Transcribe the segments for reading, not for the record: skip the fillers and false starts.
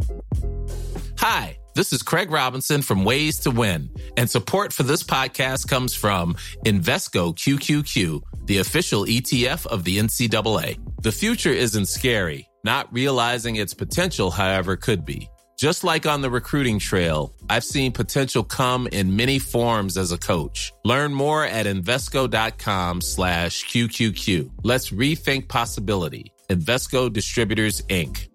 Hi, this is Craig Robinson from Ways to Win, and support for this podcast comes from Invesco QQQ, the official ETF of the NCAA. The future isn't scary. Not realizing its potential, however, could be. Just like on the recruiting trail, I've seen potential come in many forms as a coach. Learn more at Invesco.com/QQQ. Let's rethink possibility. Invesco Distributors, Inc.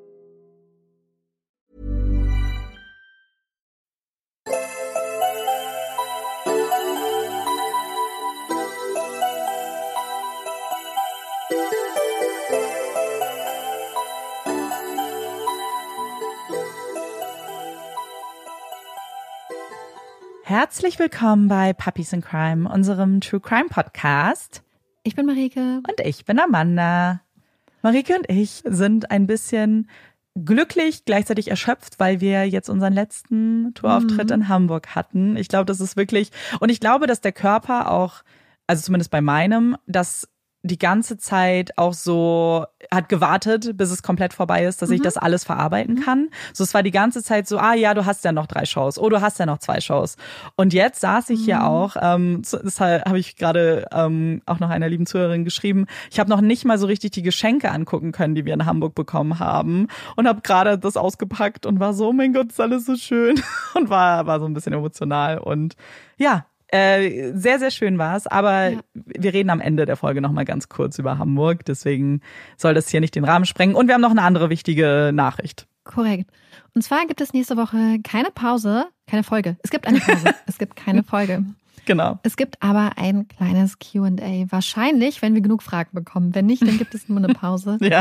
Herzlich willkommen bei Puppies in Crime, unserem True Crime Podcast. Ich bin Marike. Und ich bin Amanda. Marike und ich sind ein bisschen glücklich, gleichzeitig erschöpft, weil wir jetzt unseren letzten Tourauftritt in Hamburg hatten. Ich glaube, das ist wirklich, und ich glaube, dass der Körper auch, also zumindest bei meinem, dass die ganze Zeit auch so hat gewartet, bis es komplett vorbei ist, dass ich das alles verarbeiten kann. So, es war die ganze Zeit so, ja, du hast ja noch 3 Shows. Oh, du hast ja noch 2 Shows. Und jetzt saß ich hier auch, deshalb habe ich gerade auch noch einer lieben Zuhörerin geschrieben, ich habe noch nicht mal so richtig die Geschenke angucken können, die wir in Hamburg bekommen haben. Und habe gerade das ausgepackt und war so, oh mein Gott, ist alles so schön. Und war so ein bisschen emotional. Und ja, sehr, sehr schön war es, aber wir reden am Ende der Folge nochmal ganz kurz über Hamburg, deswegen soll das hier nicht den Rahmen sprengen. Und wir haben noch eine andere wichtige Nachricht. Korrekt. Und zwar gibt es nächste Woche keine Folge. Es gibt eine Pause, es gibt keine Folge. Genau. Es gibt aber ein kleines Q&A. Wahrscheinlich, wenn wir genug Fragen bekommen. Wenn nicht, dann gibt es nur eine Pause. Ja.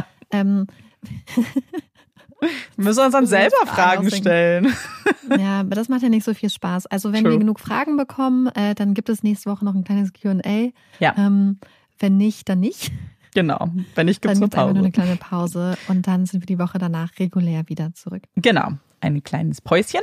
Wir müssen uns dann selber Fragen stellen. Ja, aber das macht ja nicht so viel Spaß. Also wenn wir genug Fragen bekommen, dann gibt es nächste Woche noch ein kleines Q&A. Ja. Wenn nicht, dann nicht. Genau, wenn nicht, gibt es eine Pause. Dann gibt es nur eine kleine Pause und dann sind wir die Woche danach regulär wieder zurück. Genau, ein kleines Päuschen.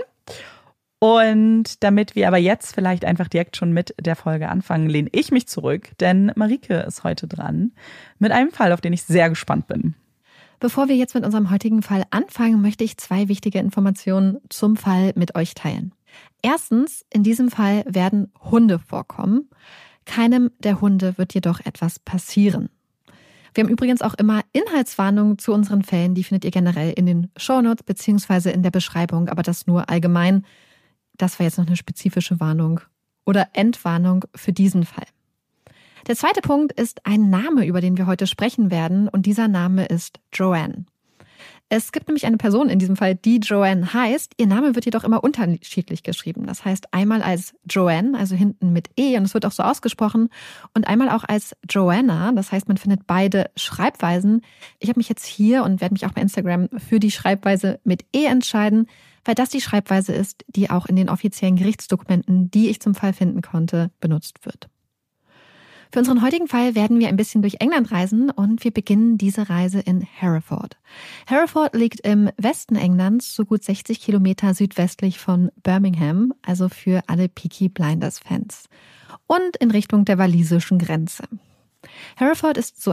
Und damit wir aber jetzt vielleicht einfach direkt schon mit der Folge anfangen, lehne ich mich zurück, denn Marike ist heute dran mit einem Fall, auf den ich sehr gespannt bin. Bevor wir jetzt mit unserem heutigen Fall anfangen, möchte ich 2 wichtige Informationen zum Fall mit euch teilen. Erstens, in diesem Fall werden Hunde vorkommen. Keinem der Hunde wird jedoch etwas passieren. Wir haben übrigens auch immer Inhaltswarnungen zu unseren Fällen, die findet ihr generell in den Shownotes bzw. in der Beschreibung, aber das nur allgemein. Das war jetzt noch eine spezifische Warnung oder Entwarnung für diesen Fall. Der zweite Punkt ist ein Name, über den wir heute sprechen werden, und dieser Name ist Joanne. Es gibt nämlich eine Person in diesem Fall, die Joanne heißt. Ihr Name wird jedoch immer unterschiedlich geschrieben. Das heißt einmal als Joanne, also hinten mit E, und es wird auch so ausgesprochen, und einmal auch als Joanna. Das heißt, man findet beide Schreibweisen. Ich habe mich jetzt hier und werde mich auch bei Instagram für die Schreibweise mit E entscheiden, weil das die Schreibweise ist, die auch in den offiziellen Gerichtsdokumenten, die ich zum Fall finden konnte, benutzt wird. Für unseren heutigen Fall werden wir ein bisschen durch England reisen und wir beginnen diese Reise in Hereford. Hereford liegt im Westen Englands, so gut 60 Kilometer südwestlich von Birmingham, also für alle Peaky Blinders-Fans, und in Richtung der walisischen Grenze. Hereford ist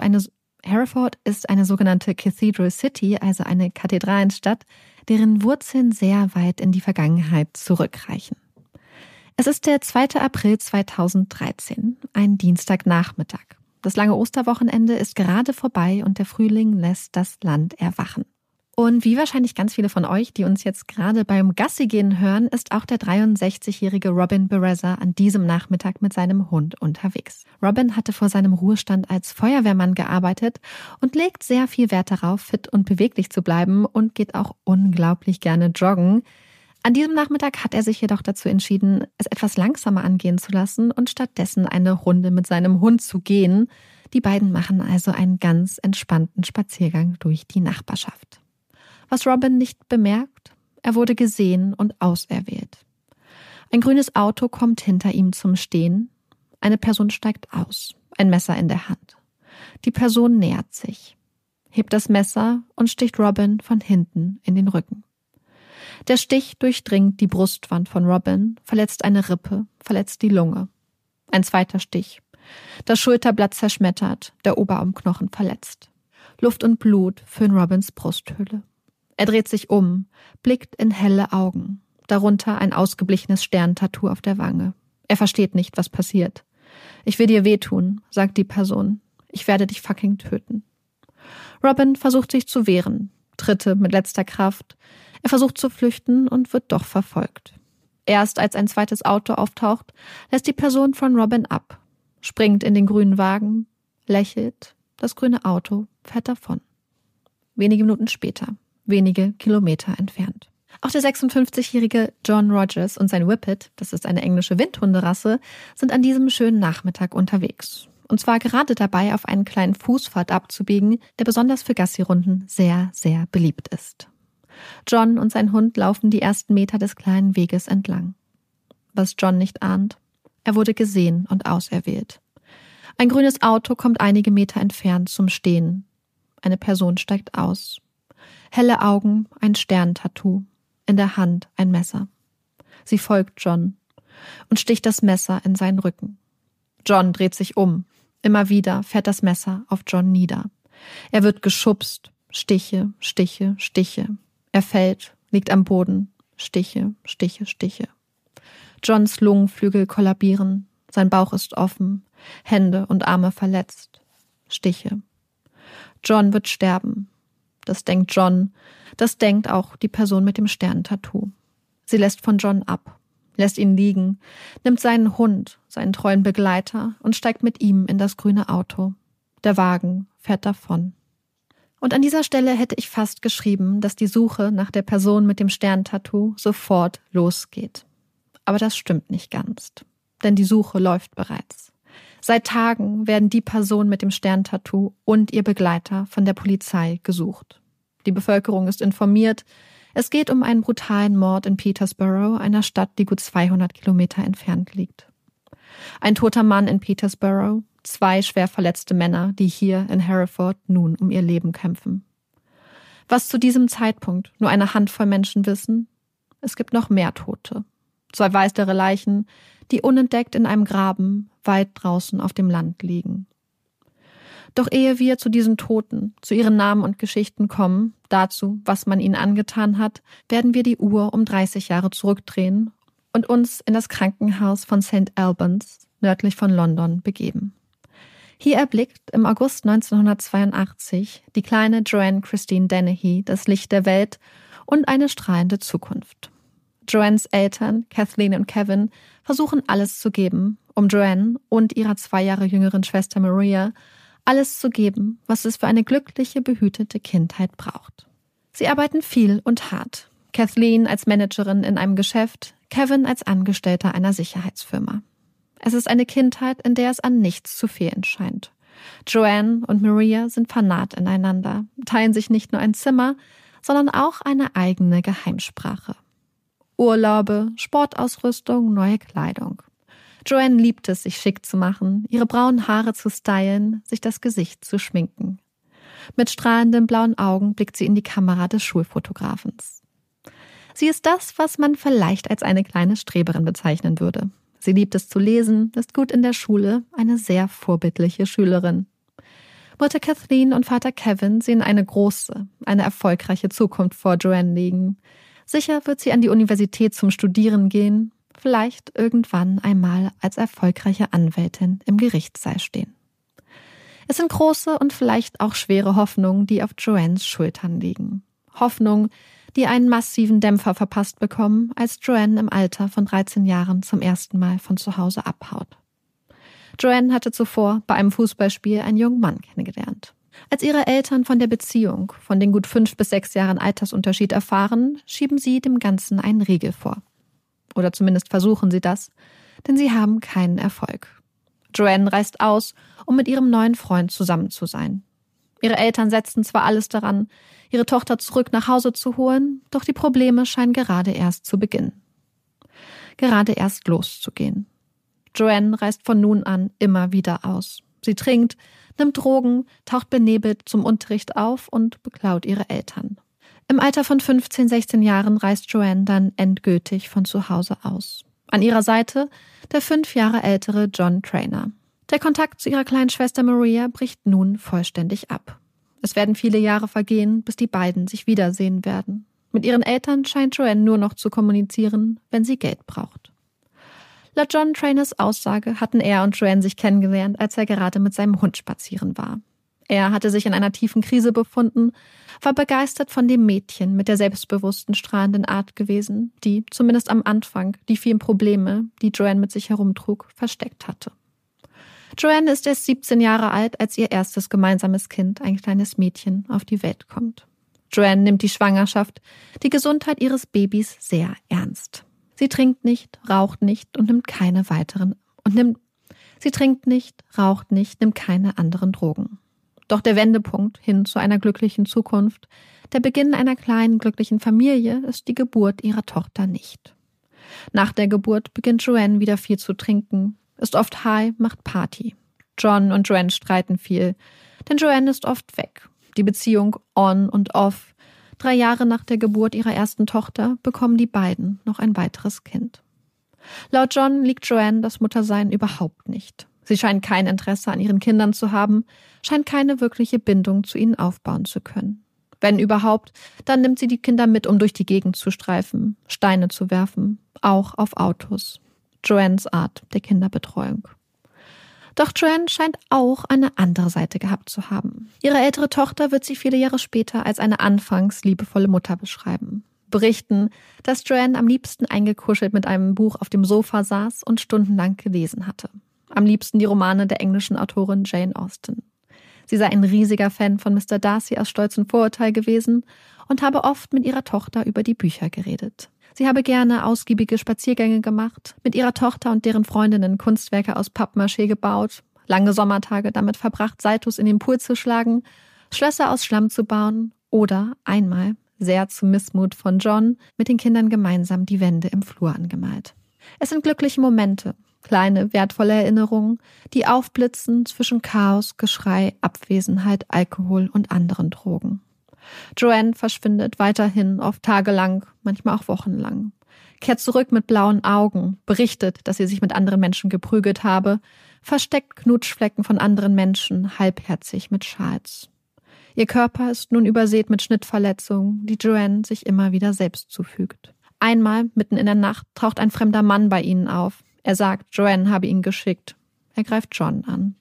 eine sogenannte Cathedral City, also eine Kathedralenstadt, deren Wurzeln sehr weit in die Vergangenheit zurückreichen. Es ist der 2. April 2013, ein Dienstagnachmittag. Das lange Osterwochenende ist gerade vorbei und der Frühling lässt das Land erwachen. Und wie wahrscheinlich ganz viele von euch, die uns jetzt gerade beim Gassigehen hören, ist auch der 63-jährige Robin Bereza an diesem Nachmittag mit seinem Hund unterwegs. Robin hatte vor seinem Ruhestand als Feuerwehrmann gearbeitet und legt sehr viel Wert darauf, fit und beweglich zu bleiben und geht auch unglaublich gerne joggen. An diesem Nachmittag hat er sich jedoch dazu entschieden, es etwas langsamer angehen zu lassen und stattdessen eine Runde mit seinem Hund zu gehen. Die beiden machen also einen ganz entspannten Spaziergang durch die Nachbarschaft. Was Robin nicht bemerkt, er wurde gesehen und auserwählt. Ein grünes Auto kommt hinter ihm zum Stehen. Eine Person steigt aus, ein Messer in der Hand. Die Person nähert sich, hebt das Messer und sticht Robin von hinten in den Rücken. Der Stich durchdringt die Brustwand von Robin, verletzt eine Rippe, verletzt die Lunge. Ein zweiter Stich. Das Schulterblatt zerschmettert, der Oberarmknochen verletzt. Luft und Blut füllen Robins Brusthöhle. Er dreht sich um, blickt in helle Augen, darunter ein ausgeblichenes Sterntattoo auf der Wange. Er versteht nicht, was passiert. »Ich will dir wehtun«, sagt die Person. »Ich werde dich fucking töten.« Robin versucht sich zu wehren, Tritte mit letzter Kraft. Er versucht zu flüchten und wird doch verfolgt. Erst als ein zweites Auto auftaucht, lässt die Person von Robin ab, springt in den grünen Wagen, lächelt, das grüne Auto fährt davon. Wenige Minuten später, wenige Kilometer entfernt. Auch der 56-jährige John Rogers und sein Whippet, das ist eine englische Windhunderasse, sind an diesem schönen Nachmittag unterwegs. Und zwar gerade dabei, auf einen kleinen Fußpfad abzubiegen, der besonders für Gassi-Runden sehr, sehr beliebt ist. John und sein Hund laufen die ersten Meter des kleinen Weges entlang. Was John nicht ahnt, er wurde gesehen und auserwählt. Ein grünes Auto kommt einige Meter entfernt zum Stehen. Eine Person steigt aus. Helle Augen, ein Sterntattoo, in der Hand ein Messer. Sie folgt John und sticht das Messer in seinen Rücken. John dreht sich um. Immer wieder fährt das Messer auf John nieder. Er wird geschubst. Stiche, Stiche, Stiche. Er fällt, liegt am Boden. Stiche, Stiche, Stiche. Johns Lungenflügel kollabieren. Sein Bauch ist offen. Hände und Arme verletzt. Stiche. John wird sterben. Das denkt John. Das denkt auch die Person mit dem Sternentattoo. Sie lässt von John ab, lässt ihn liegen, nimmt seinen Hund, seinen treuen Begleiter und steigt mit ihm in das grüne Auto. Der Wagen fährt davon. Und an dieser Stelle hätte ich fast geschrieben, dass die Suche nach der Person mit dem Sternentattoo sofort losgeht. Aber das stimmt nicht ganz, denn die Suche läuft bereits. Seit Tagen werden die Person mit dem Sternentattoo und ihr Begleiter von der Polizei gesucht. Die Bevölkerung ist informiert. Es geht um einen brutalen Mord in Peterborough, einer Stadt, die gut 200 Kilometer entfernt liegt. Ein toter Mann in Peterborough, 2 schwer verletzte Männer, die hier in Hereford nun um ihr Leben kämpfen. Was zu diesem Zeitpunkt nur eine Handvoll Menschen wissen? Es gibt noch mehr Tote. 2 weitere Leichen, die unentdeckt in einem Graben weit draußen auf dem Land liegen. Doch ehe wir zu diesen Toten, zu ihren Namen und Geschichten kommen, dazu, was man ihnen angetan hat, werden wir die Uhr um 30 Jahre zurückdrehen und uns in das Krankenhaus von St. Albans, nördlich von London, begeben. Hier erblickt im August 1982 die kleine Joanne Christine Dennehy das Licht der Welt und eine strahlende Zukunft. Joannes Eltern, Kathleen und Kevin, versuchen alles zu geben, um Joanne und ihrer 2 Jahre jüngeren Schwester Maria alles zu geben, was es für eine glückliche, behütete Kindheit braucht. Sie arbeiten viel und hart. Kathleen als Managerin in einem Geschäft, Kevin als Angestellter einer Sicherheitsfirma. Es ist eine Kindheit, in der es an nichts zu fehlen scheint. Joanne und Maria sind vernarrt ineinander, teilen sich nicht nur ein Zimmer, sondern auch eine eigene Geheimsprache. Urlaube, Sportausrüstung, neue Kleidung. Joanne liebt es, sich schick zu machen, ihre braunen Haare zu stylen, sich das Gesicht zu schminken. Mit strahlenden blauen Augen blickt sie in die Kamera des Schulfotografens. Sie ist das, was man vielleicht als eine kleine Streberin bezeichnen würde. Sie liebt es zu lesen, ist gut in der Schule, eine sehr vorbildliche Schülerin. Mutter Kathleen und Vater Kevin sehen eine große, eine erfolgreiche Zukunft vor Joanne liegen. Sicher wird sie an die Universität zum Studieren gehen, vielleicht irgendwann einmal als erfolgreiche Anwältin im Gerichtssaal stehen. Es sind große und vielleicht auch schwere Hoffnungen, die auf Joannes Schultern liegen. Hoffnungen, die einen massiven Dämpfer verpasst bekommen, als Joanne im Alter von 13 Jahren zum ersten Mal von zu Hause abhaut. Joanne hatte zuvor bei einem Fußballspiel einen jungen Mann kennengelernt. Als ihre Eltern von der Beziehung, von den gut 5 bis 6 Jahren Altersunterschied erfahren, schieben sie dem Ganzen einen Riegel vor. Oder zumindest versuchen sie das, denn sie haben keinen Erfolg. Joanne reist aus, um mit ihrem neuen Freund zusammen zu sein. Ihre Eltern setzen zwar alles daran, ihre Tochter zurück nach Hause zu holen, doch die Probleme scheinen gerade erst zu beginnen. Gerade erst loszugehen. Joanne reist von nun an immer wieder aus. Sie trinkt, nimmt Drogen, taucht benebelt zum Unterricht auf und beklaut ihre Eltern. Im Alter von 15, 16 Jahren reist Joanne dann endgültig von zu Hause aus. An ihrer Seite der 5 Jahre ältere John Trainer. Der Kontakt zu ihrer kleinen Schwester Maria bricht nun vollständig ab. Es werden viele Jahre vergehen, bis die beiden sich wiedersehen werden. Mit ihren Eltern scheint Joanne nur noch zu kommunizieren, wenn sie Geld braucht. Laut John Trainors Aussage hatten er und Joanne sich kennengelernt, als er gerade mit seinem Hund spazieren war. Er hatte sich in einer tiefen Krise befunden, war begeistert von dem Mädchen mit der selbstbewussten, strahlenden Art gewesen, die, zumindest am Anfang, die vielen Probleme, die Joanne mit sich herumtrug, versteckt hatte. Joanne ist erst 17 Jahre alt, als ihr erstes gemeinsames Kind, ein kleines Mädchen, auf die Welt kommt. Joanne nimmt die Schwangerschaft, die Gesundheit ihres Babys sehr ernst. Sie trinkt nicht, raucht nicht und nimmt keine anderen Drogen. Doch der Wendepunkt hin zu einer glücklichen Zukunft, der Beginn einer kleinen, glücklichen Familie, ist die Geburt ihrer Tochter nicht. Nach der Geburt beginnt Joanne wieder viel zu trinken, ist oft high, macht Party. John und Joanne streiten viel, denn Joanne ist oft weg. Die Beziehung on und off. 3 Jahre nach der Geburt ihrer ersten Tochter bekommen die beiden noch ein weiteres Kind. Laut John liegt Joanne das Muttersein überhaupt nicht. Sie scheint kein Interesse an ihren Kindern zu haben, scheint keine wirkliche Bindung zu ihnen aufbauen zu können. Wenn überhaupt, dann nimmt sie die Kinder mit, um durch die Gegend zu streifen, Steine zu werfen, auch auf Autos. Joannes Art der Kinderbetreuung. Doch Joanne scheint auch eine andere Seite gehabt zu haben. Ihre ältere Tochter wird sie viele Jahre später als eine anfangs liebevolle Mutter beschreiben. Berichten, dass Joanne am liebsten eingekuschelt mit einem Buch auf dem Sofa saß und stundenlang gelesen hatte. Am liebsten die Romane der englischen Autorin Jane Austen. Sie sei ein riesiger Fan von Mr. Darcy aus Stolz und Vorurteil gewesen und habe oft mit ihrer Tochter über die Bücher geredet. Sie habe gerne ausgiebige Spaziergänge gemacht, mit ihrer Tochter und deren Freundinnen Kunstwerke aus Pappmaché gebaut, lange Sommertage damit verbracht, Saltos in den Pool zu schlagen, Schlösser aus Schlamm zu bauen oder einmal, sehr zum Missmut von John, mit den Kindern gemeinsam die Wände im Flur angemalt. Es sind glückliche Momente, kleine, wertvolle Erinnerungen, die aufblitzen zwischen Chaos, Geschrei, Abwesenheit, Alkohol und anderen Drogen. Joanne verschwindet weiterhin, oft tagelang, manchmal auch wochenlang. Kehrt zurück mit blauen Augen, berichtet, dass sie sich mit anderen Menschen geprügelt habe, versteckt Knutschflecken von anderen Menschen, halbherzig mit Schals. Ihr Körper ist nun übersät mit Schnittverletzungen, die Joanne sich immer wieder selbst zufügt. Einmal, mitten in der Nacht, taucht ein fremder Mann bei ihnen auf. Er sagt, Joanne habe ihn geschickt. Er greift John an.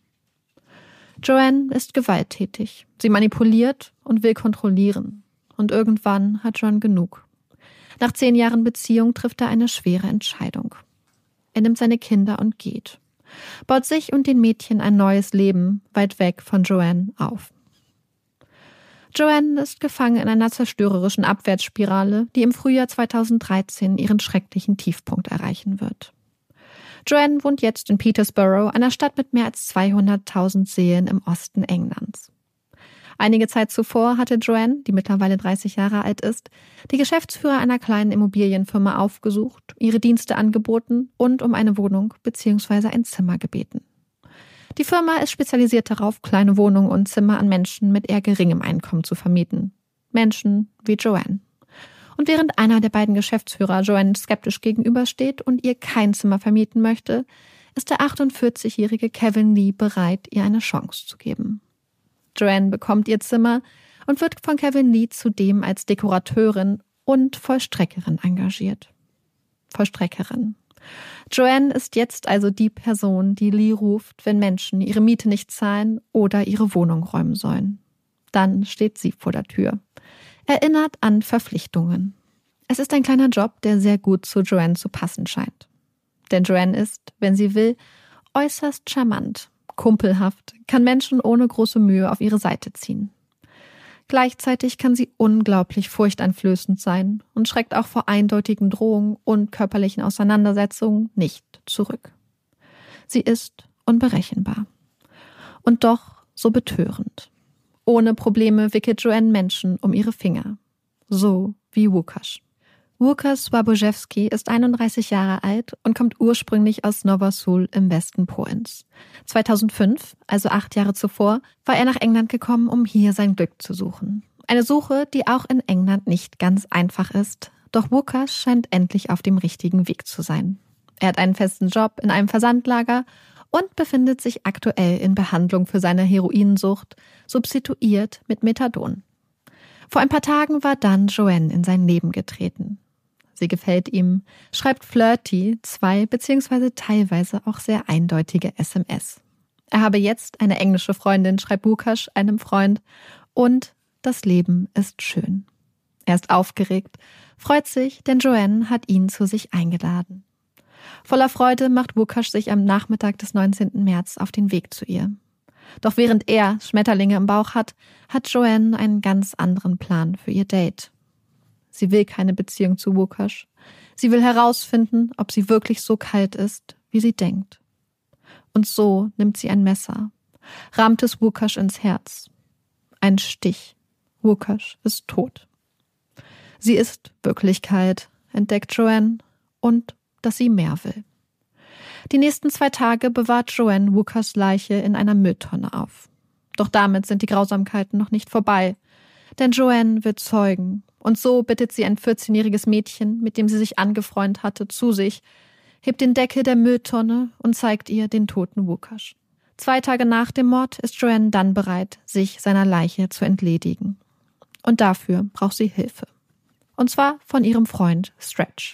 Joanne ist gewalttätig. Sie manipuliert und will kontrollieren. Und irgendwann hat John genug. Nach 10 Jahren Beziehung trifft er eine schwere Entscheidung. Er nimmt seine Kinder und geht. Baut sich und den Mädchen ein neues Leben weit weg von Joanne auf. Joanne ist gefangen in einer zerstörerischen Abwärtsspirale, die im Frühjahr 2013 ihren schrecklichen Tiefpunkt erreichen wird. Joanne wohnt jetzt in Peterborough, einer Stadt mit mehr als 200.000 Seelen im Osten Englands. Einige Zeit zuvor hatte Joanne, die mittlerweile 30 Jahre alt ist, die Geschäftsführer einer kleinen Immobilienfirma aufgesucht, ihre Dienste angeboten und um eine Wohnung bzw. ein Zimmer gebeten. Die Firma ist spezialisiert darauf, kleine Wohnungen und Zimmer an Menschen mit eher geringem Einkommen zu vermieten. Menschen wie Joanne. Und während einer der beiden Geschäftsführer Joanne skeptisch gegenübersteht und ihr kein Zimmer vermieten möchte, ist der 48-jährige Kevin Lee bereit, ihr eine Chance zu geben. Joanne bekommt ihr Zimmer und wird von Kevin Lee zudem als Dekorateurin und Vollstreckerin engagiert. Vollstreckerin. Joanne ist jetzt also die Person, die Lee ruft, wenn Menschen ihre Miete nicht zahlen oder ihre Wohnung räumen sollen. Dann steht sie vor der Tür. Erinnert an Verpflichtungen. Es ist ein kleiner Job, der sehr gut zu Joanne zu passen scheint. Denn Joanne ist, wenn sie will, äußerst charmant, kumpelhaft, kann Menschen ohne große Mühe auf ihre Seite ziehen. Gleichzeitig kann sie unglaublich furchteinflößend sein und schreckt auch vor eindeutigen Drohungen und körperlichen Auseinandersetzungen nicht zurück. Sie ist unberechenbar. Und doch so betörend. Ohne Probleme wickelt Joanne Menschen um ihre Finger. So wie Łukasz. Łukasz Słabojewski ist 31 Jahre alt und kommt ursprünglich aus Nowa Sól im Westen Polens. 2005, also 8 Jahre zuvor, war er nach England gekommen, um hier sein Glück zu suchen. Eine Suche, die auch in England nicht ganz einfach ist. Doch Łukasz scheint endlich auf dem richtigen Weg zu sein. Er hat einen festen Job in einem Versandlager und befindet sich aktuell in Behandlung für seine Heroinsucht, substituiert mit Methadon. Vor ein paar Tagen war dann Joanne in sein Leben getreten. Sie gefällt ihm, schreibt flirty 2 bzw. teilweise auch sehr eindeutige SMS. Er habe jetzt eine englische Freundin, schreibt Łukasz einem Freund, und das Leben ist schön. Er ist aufgeregt, freut sich, denn Joanne hat ihn zu sich eingeladen. Voller Freude macht Łukasz sich am Nachmittag des 19. März auf den Weg zu ihr. Doch während er Schmetterlinge im Bauch hat Joanne einen ganz anderen Plan für ihr Date. Sie will keine Beziehung zu Łukasz. Sie will herausfinden, ob sie wirklich so kalt ist, wie sie denkt. Und so nimmt sie ein Messer, rammt es Łukasz ins Herz. Ein Stich. Łukasz ist tot. Sie ist Wirklichkeit, entdeckt Joanne, und dass sie mehr will. Die nächsten 2 Tage bewahrt Joanne Łukasz' Leiche in einer Mülltonne auf. Doch damit sind die Grausamkeiten noch nicht vorbei, denn Joanne wird zeugen. Und so bittet sie ein 14-jähriges Mädchen, mit dem sie sich angefreundet hatte, zu sich, hebt den Deckel der Mülltonne und zeigt ihr den toten Łukasz. 2 Tage nach dem Mord ist Joanne dann bereit, sich seiner Leiche zu entledigen. Und dafür braucht sie Hilfe. Und zwar von ihrem Freund Stretch.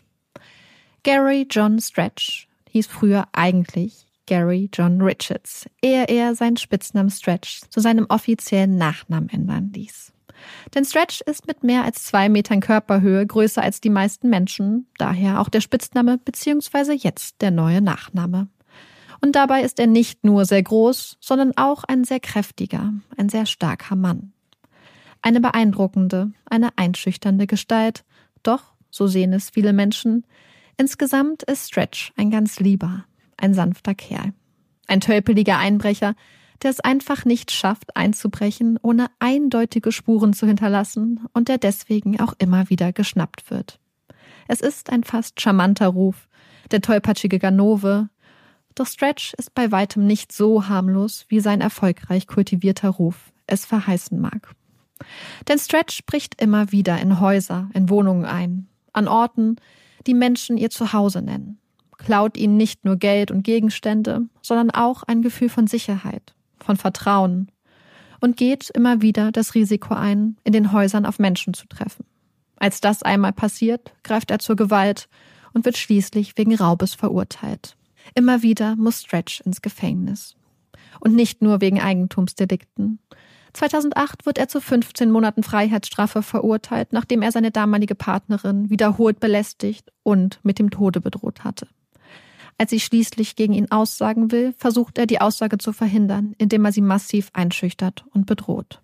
Gary John Stretch hieß früher eigentlich Gary John Richards, ehe er seinen Spitznamen Stretch zu seinem offiziellen Nachnamen ändern ließ. Denn Stretch ist mit mehr als 2 Metern Körperhöhe größer als die meisten Menschen, daher auch der Spitzname bzw. jetzt der neue Nachname. Und dabei ist er nicht nur sehr groß, sondern auch ein sehr kräftiger, ein sehr starker Mann. Eine beeindruckende, eine einschüchternde Gestalt, doch, so sehen es viele Menschen, insgesamt ist Stretch ein ganz lieber, ein sanfter Kerl. Ein tölpeliger Einbrecher, der es einfach nicht schafft, einzubrechen, ohne eindeutige Spuren zu hinterlassen und der deswegen auch immer wieder geschnappt wird. Es ist ein fast charmanter Ruf, der tollpatschige Ganove, doch Stretch ist bei weitem nicht so harmlos, wie sein erfolgreich kultivierter Ruf es verheißen mag. Denn Stretch bricht immer wieder in Häuser, in Wohnungen ein, an Orten, die Menschen ihr Zuhause nennen, klaut ihnen nicht nur Geld und Gegenstände, sondern auch ein Gefühl von Sicherheit, von Vertrauen und geht immer wieder das Risiko ein, in den Häusern auf Menschen zu treffen. Als das einmal passiert, greift er zur Gewalt und wird schließlich wegen Raubes verurteilt. Immer wieder muss Stretch ins Gefängnis. Und nicht nur wegen Eigentumsdelikten. 2008 wird er zu 15 Monaten Freiheitsstrafe verurteilt, nachdem er seine damalige Partnerin wiederholt belästigt und mit dem Tode bedroht hatte. Als sie schließlich gegen ihn aussagen will, versucht er, die Aussage zu verhindern, indem er sie massiv einschüchtert und bedroht.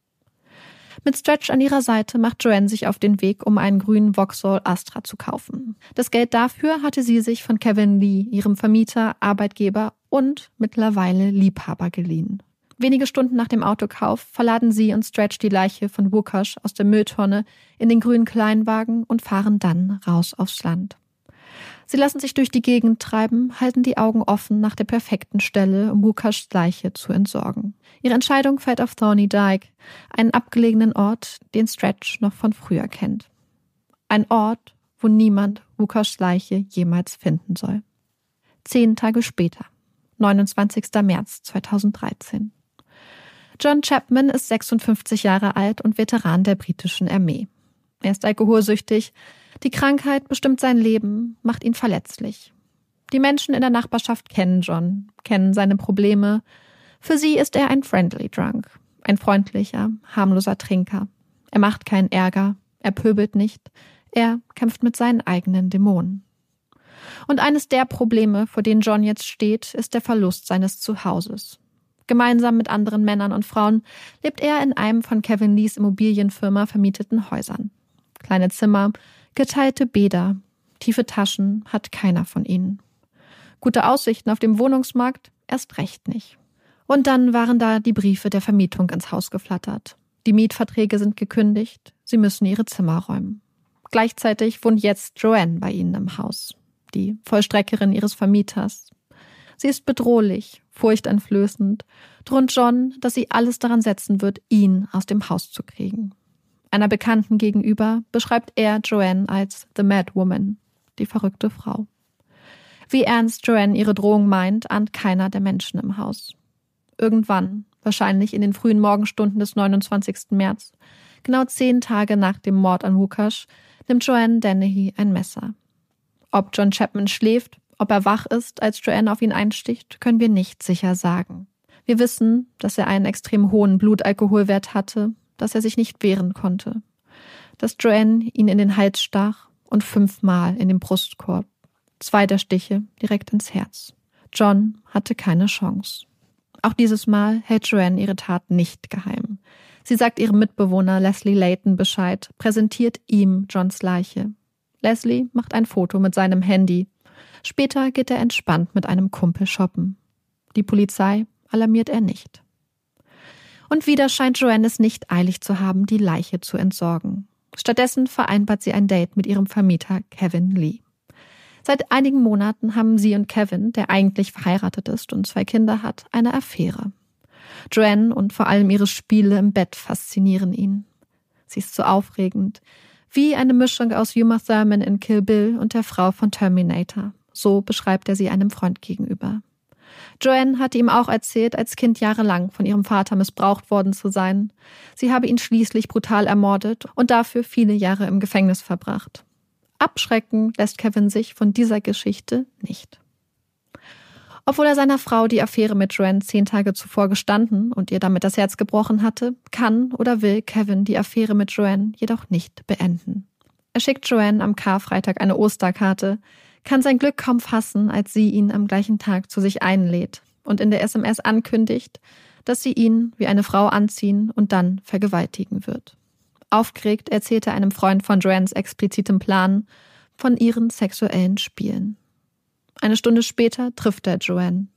Mit Stretch an ihrer Seite macht Joanne sich auf den Weg, um einen grünen Vauxhall Astra zu kaufen. Das Geld dafür hatte sie sich von Kevin Lee, ihrem Vermieter, Arbeitgeber und mittlerweile Liebhaber geliehen. Wenige Stunden nach dem Autokauf verladen sie und Stretch die Leiche von Łukasz aus der Mülltonne in den grünen Kleinwagen und fahren dann raus aufs Land. Sie lassen sich durch die Gegend treiben, halten die Augen offen nach der perfekten Stelle, um Łukasz' Leiche zu entsorgen. Ihre Entscheidung fällt auf Thorny Dyke, einen abgelegenen Ort, den Stretch noch von früher kennt. Ein Ort, wo niemand Łukasz' Leiche jemals finden soll. 10 Tage später, 29. März 2013. John Chapman ist 56 Jahre alt und Veteran der britischen Armee. Er ist alkoholsüchtig. Die Krankheit bestimmt sein Leben, macht ihn verletzlich. Die Menschen in der Nachbarschaft kennen John, kennen seine Probleme. Für sie ist er ein friendly drunk, ein freundlicher, harmloser Trinker. Er macht keinen Ärger, er pöbelt nicht, er kämpft mit seinen eigenen Dämonen. Und eines der Probleme, vor denen John jetzt steht, ist der Verlust seines Zuhauses. Gemeinsam mit anderen Männern und Frauen lebt er in einem von Kevin Lees Immobilienfirma vermieteten Häusern. Kleine Zimmer, geteilte Bäder, tiefe Taschen hat keiner von ihnen. Gute Aussichten auf dem Wohnungsmarkt erst recht nicht. Und dann waren da die Briefe der Vermietung ins Haus geflattert. Die Mietverträge sind gekündigt, sie müssen ihre Zimmer räumen. Gleichzeitig wohnt jetzt Joanne bei ihnen im Haus, die Vollstreckerin ihres Vermieters. Sie ist bedrohlich, furchteinflößend, droht John, dass sie alles daran setzen wird, ihn aus dem Haus zu kriegen. Einer Bekannten gegenüber beschreibt er Joanne als The Mad Woman, die verrückte Frau. Wie ernst Joanne ihre Drohung meint, ahnt keiner der Menschen im Haus. Irgendwann, wahrscheinlich in den frühen Morgenstunden des 29. März, genau 10 Tage nach dem Mord an Wukash, nimmt Joanne Dennehy ein Messer. Ob John Chapman schläft, ob er wach ist, als Joanne auf ihn einsticht, können wir nicht sicher sagen. Wir wissen, dass er einen extrem hohen Blutalkoholwert hatte, dass er sich nicht wehren konnte, dass Joanne ihn in den Hals stach und 5-mal in den Brustkorb. 2 der Stiche direkt ins Herz. John hatte keine Chance. Auch dieses Mal hält Joanne ihre Tat nicht geheim. Sie sagt ihrem Mitbewohner Leslie Layton Bescheid, präsentiert ihm Johns Leiche. Leslie macht ein Foto mit seinem Handy. Später geht er entspannt mit einem Kumpel shoppen. Die Polizei alarmiert er nicht. Und wieder scheint Joanne es nicht eilig zu haben, die Leiche zu entsorgen. Stattdessen vereinbart sie ein Date mit ihrem Vermieter Kevin Lee. Seit einigen Monaten haben sie und Kevin, der eigentlich verheiratet ist und 2 Kinder hat, eine Affäre. Joanne und vor allem ihre Spiele im Bett faszinieren ihn. Sie ist so aufregend, wie eine Mischung aus Uma Thurman in Kill Bill und der Frau von Terminator. So beschreibt er sie einem Freund gegenüber. Joanne hatte ihm auch erzählt, als Kind jahrelang von ihrem Vater missbraucht worden zu sein. Sie habe ihn schließlich brutal ermordet und dafür viele Jahre im Gefängnis verbracht. Abschrecken lässt Kevin sich von dieser Geschichte nicht. Obwohl er seiner Frau die Affäre mit Joanne 10 Tage zuvor gestanden und ihr damit das Herz gebrochen hatte, kann oder will Kevin die Affäre mit Joanne jedoch nicht beenden. Er schickt Joanne am Karfreitag eine Osterkarte, kann sein Glück kaum fassen, als sie ihn am gleichen Tag zu sich einlädt und in der SMS ankündigt, dass sie ihn wie eine Frau anziehen und dann vergewaltigen wird. Aufgeregt erzählt er einem Freund von Joannes explizitem Plan von ihren sexuellen Spielen. Eine Stunde später trifft er Joanne.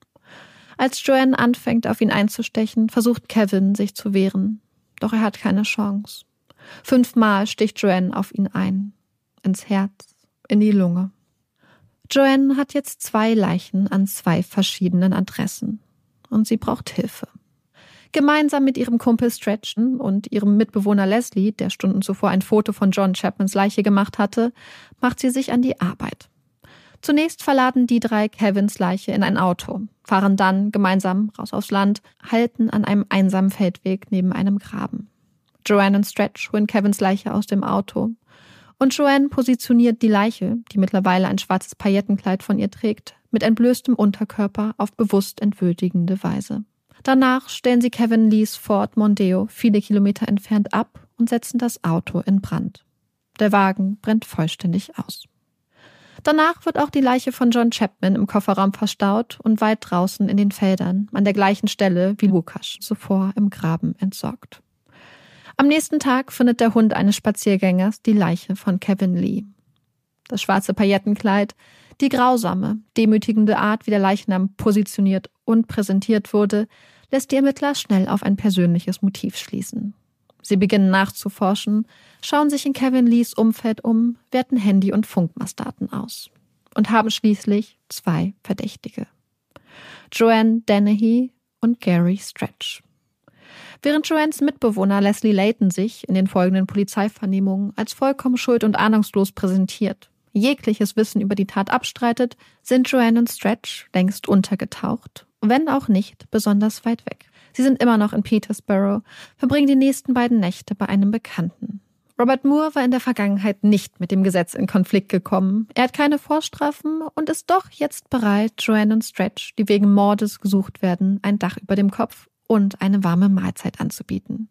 Als Joanne anfängt, auf ihn einzustechen, versucht Kevin, sich zu wehren. Doch er hat keine Chance. 5-mal sticht Joanne auf ihn ein. Ins Herz, in die Lunge. Joanne hat jetzt 2 Leichen an 2 verschiedenen Adressen. Und sie braucht Hilfe. Gemeinsam mit ihrem Kumpel Stretch und ihrem Mitbewohner Leslie, der Stunden zuvor ein Foto von John Chapmans Leiche gemacht hatte, macht sie sich an die Arbeit. Zunächst verladen die 3 Kevins Leiche in ein Auto, fahren dann gemeinsam raus aufs Land, halten an einem einsamen Feldweg neben einem Graben. Joanne und Stretch holen Kevins Leiche aus dem Auto und Joanne positioniert die Leiche, die mittlerweile ein schwarzes Paillettenkleid von ihr trägt, mit entblößtem Unterkörper auf bewusst entwürdigende Weise. Danach stellen sie Kevin Lees Ford Mondeo viele Kilometer entfernt ab und setzen das Auto in Brand. Der Wagen brennt vollständig aus. Danach wird auch die Leiche von John Chapman im Kofferraum verstaut und weit draußen in den Feldern, an der gleichen Stelle wie Wukash zuvor im Graben entsorgt. Am nächsten Tag findet der Hund eines Spaziergängers die Leiche von Kevin Lee. Das schwarze Paillettenkleid, die grausame, demütigende Art, wie der Leichnam positioniert und präsentiert wurde, lässt die Ermittler schnell auf ein persönliches Motiv schließen. Sie beginnen nachzuforschen, schauen sich in Kevin Lees Umfeld um, werten Handy- und Funkmastdaten aus und haben schließlich 2 Verdächtige. Joanne Dennehy und Gary Stretch. Während Joannes Mitbewohner Leslie Layton sich in den folgenden Polizeivernehmungen als vollkommen schuld- und ahnungslos präsentiert, jegliches Wissen über die Tat abstreitet, sind Joanne und Stretch längst untergetaucht, wenn auch nicht besonders weit weg. Sie sind immer noch in Petersboro, verbringen die nächsten beiden Nächte bei einem Bekannten. Robert Moore war in der Vergangenheit nicht mit dem Gesetz in Konflikt gekommen. Er hat keine Vorstrafen und ist doch jetzt bereit, Joanne und Stretch, die wegen Mordes gesucht werden, ein Dach über dem Kopf und eine warme Mahlzeit anzubieten.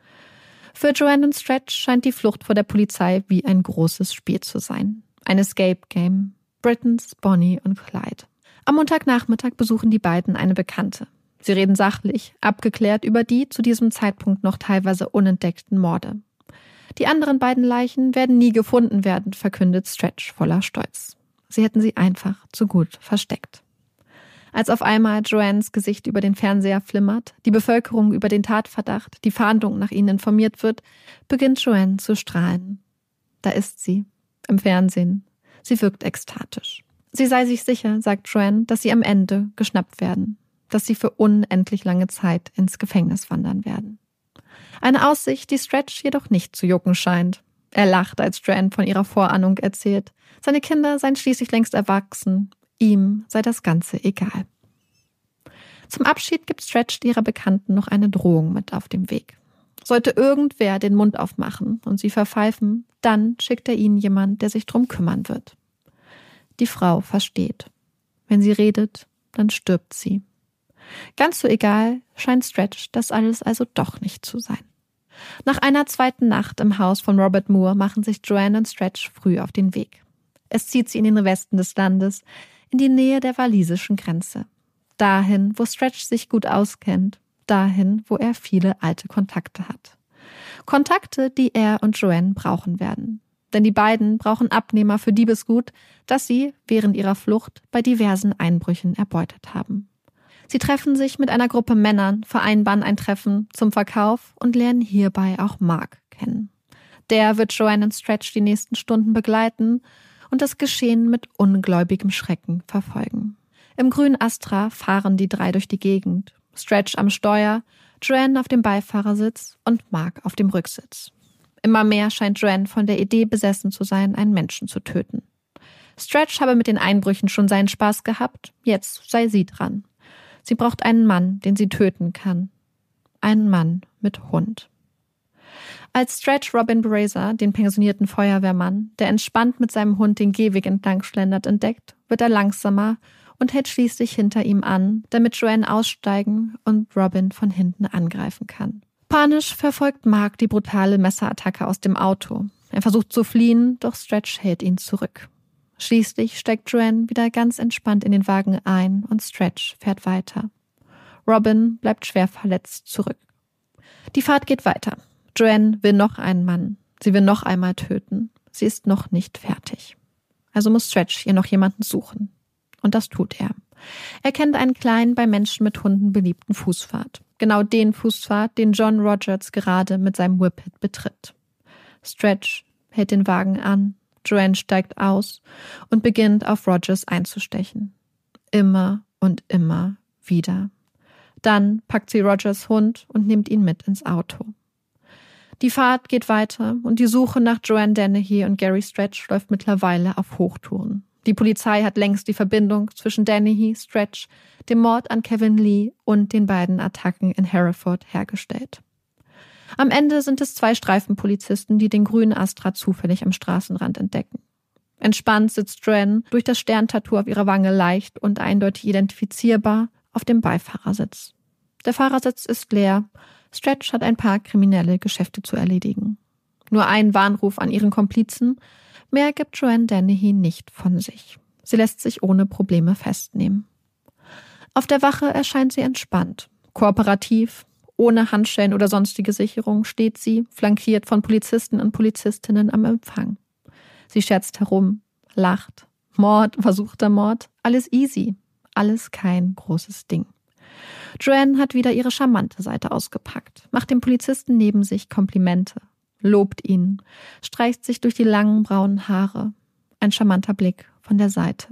Für Joanne und Stretch scheint die Flucht vor der Polizei wie ein großes Spiel zu sein. Ein Escape-Game. Britons, Bonnie und Clyde. Am Montagnachmittag besuchen die beiden eine Bekannte. Sie reden sachlich, abgeklärt über die zu diesem Zeitpunkt noch teilweise unentdeckten Morde. Die anderen beiden Leichen werden nie gefunden werden, verkündet Stretch voller Stolz. Sie hätten sie einfach zu gut versteckt. Als auf einmal Joannes Gesicht über den Fernseher flimmert, die Bevölkerung über den Tatverdacht, die Fahndung nach ihnen informiert wird, beginnt Joanne zu strahlen. Da ist sie, im Fernsehen. Sie wirkt ekstatisch. Sie sei sich sicher, sagt Joanne, dass sie am Ende geschnappt werden, dass sie für unendlich lange Zeit ins Gefängnis wandern werden. Eine Aussicht, die Stretch jedoch nicht zu jucken scheint. Er lacht, als Joanne von ihrer Vorahnung erzählt. Seine Kinder seien schließlich längst erwachsen. Ihm sei das Ganze egal. Zum Abschied gibt Stretch ihrer Bekannten noch eine Drohung mit auf dem Weg. Sollte irgendwer den Mund aufmachen und sie verpfeifen, dann schickt er ihnen jemand, der sich drum kümmern wird. Die Frau versteht. Wenn sie redet, dann stirbt sie. Ganz so egal scheint Stretch das alles also doch nicht zu sein. Nach einer zweiten Nacht im Haus von Robert Moore machen sich Joanne und Stretch früh auf den Weg. Es zieht sie in den Westen des Landes, in die Nähe der walisischen Grenze. Dahin, wo Stretch sich gut auskennt, dahin, wo er viele alte Kontakte hat. Kontakte, die er und Joanne brauchen werden. Denn die beiden brauchen Abnehmer für Diebesgut, das sie während ihrer Flucht bei diversen Einbrüchen erbeutet haben. Sie treffen sich mit einer Gruppe Männern, vereinbaren ein Treffen zum Verkauf und lernen hierbei auch Mark kennen. Der wird Joanne und Stretch die nächsten Stunden begleiten und das Geschehen mit ungläubigem Schrecken verfolgen. Im grünen Astra fahren die drei durch die Gegend. Stretch am Steuer, Joanne auf dem Beifahrersitz und Mark auf dem Rücksitz. Immer mehr scheint Joanne von der Idee besessen zu sein, einen Menschen zu töten. Stretch habe mit den Einbrüchen schon seinen Spaß gehabt, jetzt sei sie dran. Sie braucht einen Mann, den sie töten kann. Einen Mann mit Hund. Als Stretch Robin Brazier, den pensionierten Feuerwehrmann, der entspannt mit seinem Hund den Gehweg entlang schlendert, entdeckt, wird er langsamer und hält schließlich hinter ihm an, damit Joanne aussteigen und Robin von hinten angreifen kann. Panisch verfolgt Mark die brutale Messerattacke aus dem Auto. Er versucht zu fliehen, doch Stretch hält ihn zurück. Schließlich steigt Joanne wieder ganz entspannt in den Wagen ein und Stretch fährt weiter. Robin bleibt schwer verletzt zurück. Die Fahrt geht weiter. Joanne will noch einen Mann. Sie will noch einmal töten. Sie ist noch nicht fertig. Also muss Stretch ihr noch jemanden suchen. Und das tut er. Er kennt einen kleinen, bei Menschen mit Hunden beliebten Fußpfad. Genau den Fußpfad, den John Rogers gerade mit seinem Whippet betritt. Stretch hält den Wagen an, Joanne steigt aus und beginnt auf Rogers einzustechen. Immer und immer wieder. Dann packt sie Rogers Hund und nimmt ihn mit ins Auto. Die Fahrt geht weiter und die Suche nach Joanne Dennehy und Gary Stretch läuft mittlerweile auf Hochtouren. Die Polizei hat längst die Verbindung zwischen Dennehy, Stretch, dem Mord an Kevin Lee und den beiden Attacken in Hereford hergestellt. Am Ende sind es 2 Streifenpolizisten, die den grünen Astra zufällig am Straßenrand entdecken. Entspannt sitzt Joanne, durch das Sterntattoo auf ihrer Wange leicht und eindeutig identifizierbar, auf dem Beifahrersitz. Der Fahrersitz ist leer. Stretch hat ein paar kriminelle Geschäfte zu erledigen. Nur ein Warnruf an ihren Komplizen. Mehr gibt Joanne Dennehy nicht von sich. Sie lässt sich ohne Probleme festnehmen. Auf der Wache erscheint sie entspannt, kooperativ, ohne Handschellen oder sonstige Sicherung steht sie, flankiert von Polizisten und Polizistinnen am Empfang. Sie scherzt herum, lacht. Mord, versuchter Mord, alles easy, alles kein großes Ding. Joanne hat wieder ihre charmante Seite ausgepackt, macht dem Polizisten neben sich Komplimente, lobt ihn, streicht sich durch die langen braunen Haare. Ein charmanter Blick von der Seite.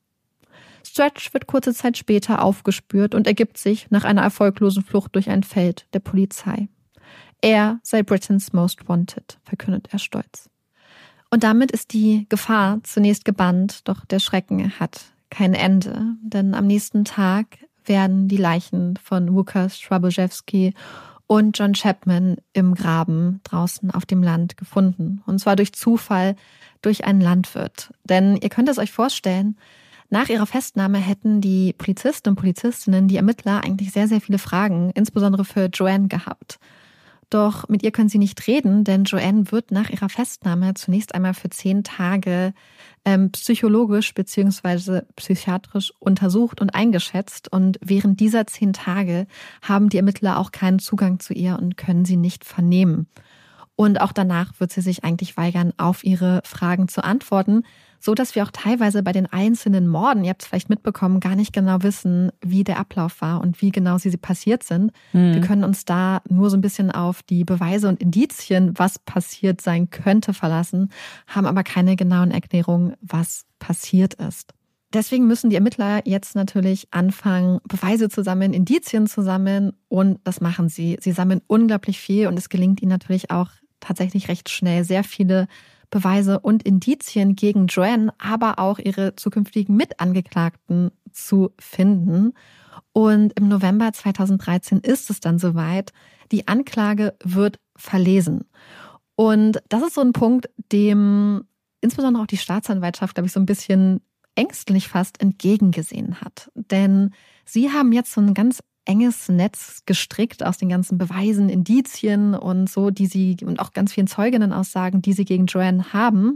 Stretch wird kurze Zeit später aufgespürt und ergibt sich nach einer erfolglosen Flucht durch ein Feld der Polizei. Er sei Britain's Most Wanted, verkündet er stolz. Und damit ist die Gefahr zunächst gebannt, doch der Schrecken hat kein Ende, denn am nächsten Tag werden die Leichen von Łukasz Słabojewski und John Chapman im Graben draußen auf dem Land gefunden. Und zwar durch Zufall durch einen Landwirt. Denn ihr könnt es euch vorstellen, nach ihrer Festnahme hätten die Polizisten und Polizistinnen, die Ermittler, eigentlich sehr, sehr viele Fragen, insbesondere für Joanne gehabt. Doch mit ihr können sie nicht reden, denn Joanne wird nach ihrer Festnahme zunächst einmal für 10 Tage psychologisch bzw. psychiatrisch untersucht und eingeschätzt. Und während dieser 10 Tage haben die Ermittler auch keinen Zugang zu ihr und können sie nicht vernehmen. Und auch danach wird sie sich eigentlich weigern, auf ihre Fragen zu antworten, so dass wir auch teilweise bei den einzelnen Morden, ihr habt es vielleicht mitbekommen, gar nicht genau wissen, wie der Ablauf war und wie genau sie passiert sind. Wir können uns da nur so ein bisschen auf die Beweise und Indizien, was passiert sein könnte, verlassen, haben aber keine genauen Erklärungen, was passiert ist. Deswegen müssen die Ermittler jetzt natürlich anfangen, Beweise zu sammeln, Indizien zu sammeln, und das machen sie. Sie sammeln unglaublich viel und es gelingt ihnen natürlich auch tatsächlich recht schnell, sehr viele Beweise und Indizien gegen Joanne, aber auch ihre zukünftigen Mitangeklagten zu finden. Und im November 2013 ist es dann soweit. Die Anklage wird verlesen. Und das ist so ein Punkt, dem insbesondere auch die Staatsanwaltschaft, glaube ich, so ein bisschen ängstlich fast entgegengesehen hat. Denn sie haben jetzt so ein ganz enges Netz gestrickt aus den ganzen Beweisen, Indizien und so, die sie und auch ganz vielen Zeuginnenaussagen, die sie gegen Joanne haben.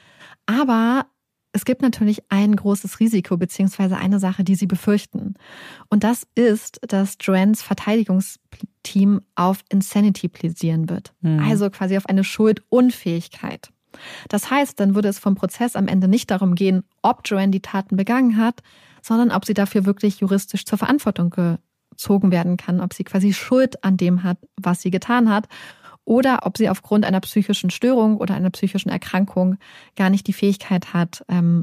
Aber es gibt natürlich ein großes Risiko, beziehungsweise eine Sache, die sie befürchten. Und das ist, dass Joannes Verteidigungsteam auf Insanity plädieren wird. Also quasi auf eine Schuldunfähigkeit. Das heißt, dann würde es vom Prozess am Ende nicht darum gehen, ob Joanne die Taten begangen hat, sondern ob sie dafür wirklich juristisch zur Verantwortung gezogen werden kann, ob sie quasi Schuld an dem hat, was sie getan hat, oder ob sie aufgrund einer psychischen Störung oder einer psychischen Erkrankung gar nicht die Fähigkeit hat,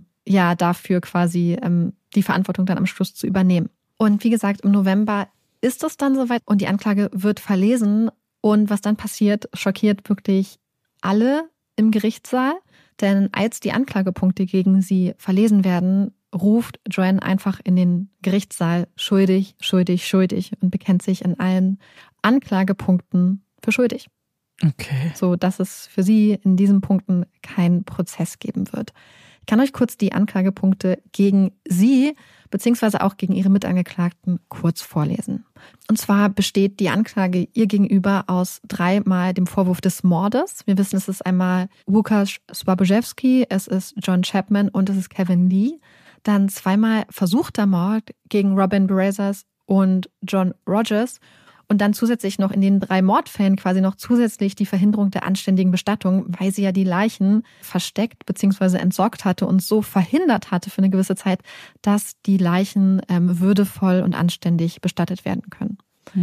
dafür quasi die Verantwortung dann am Schluss zu übernehmen. Und wie gesagt, im November ist es dann soweit und die Anklage wird verlesen. Und was dann passiert, schockiert wirklich alle im Gerichtssaal. Denn als die Anklagepunkte gegen sie verlesen werden, ruft Joanne einfach in den Gerichtssaal schuldig, schuldig, schuldig und bekennt sich in allen Anklagepunkten für schuldig. Okay. So dass es für sie in diesen Punkten keinen Prozess geben wird. Ich kann euch kurz die Anklagepunkte gegen sie beziehungsweise auch gegen ihre Mitangeklagten kurz vorlesen. Und zwar besteht die Anklage ihr gegenüber aus 3-mal dem Vorwurf des Mordes. Wir wissen, es ist einmal Łukasz Słabojewski, es ist John Chapman und es ist Kevin Lee. Dann 2-mal versuchter Mord gegen Robin Brazers und John Rogers. Und dann zusätzlich noch in den 3 Mordfällen quasi noch zusätzlich die Verhinderung der anständigen Bestattung, weil sie ja die Leichen versteckt bzw. entsorgt hatte und so verhindert hatte für eine gewisse Zeit, dass die Leichen würdevoll und anständig bestattet werden können.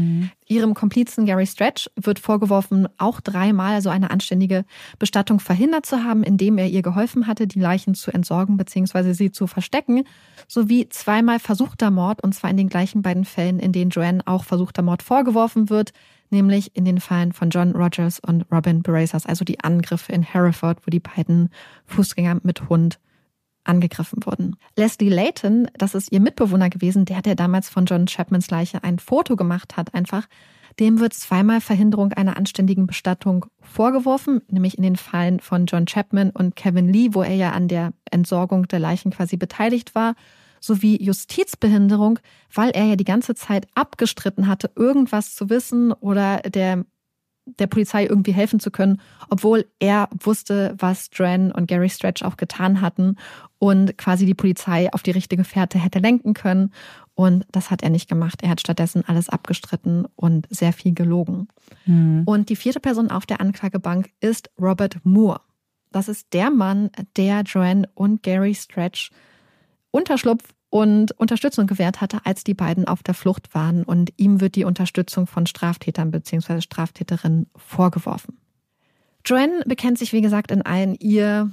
Ihrem Komplizen Gary Stretch wird vorgeworfen, auch 3-mal also eine anständige Bestattung verhindert zu haben, indem er ihr geholfen hatte, die Leichen zu entsorgen bzw. sie zu verstecken, sowie 2-mal versuchter Mord, und zwar in den gleichen beiden Fällen, in denen Joanne auch versuchter Mord vorgeworfen wird, nämlich in den Fällen von John Rogers und Robin Brazers, also die Angriffe in Hereford, wo die beiden Fußgänger mit Hund angegriffen wurden. Leslie Layton, das ist ihr Mitbewohner gewesen, der damals von John Chapmans Leiche ein Foto gemacht hat einfach, dem wird 2-mal Verhinderung einer anständigen Bestattung vorgeworfen, nämlich in den Fällen von John Chapman und Kevin Lee, wo er ja an der Entsorgung der Leichen quasi beteiligt war, sowie Justizbehinderung, weil er ja die ganze Zeit abgestritten hatte, irgendwas zu wissen oder der Polizei irgendwie helfen zu können, obwohl er wusste, was Joanne und Gary Stretch auch getan hatten und quasi die Polizei auf die richtige Fährte hätte lenken können. Und das hat er nicht gemacht. Er hat stattdessen alles abgestritten und sehr viel gelogen. Und die 4. Person auf der Anklagebank ist Robert Moore. Das ist der Mann, der Joanne und Gary Stretch Unterschlupf und Unterstützung gewährt hatte, als die beiden auf der Flucht waren. Und ihm wird die Unterstützung von Straftätern bzw. Straftäterinnen vorgeworfen. Joanne bekennt sich, wie gesagt, in allen ihr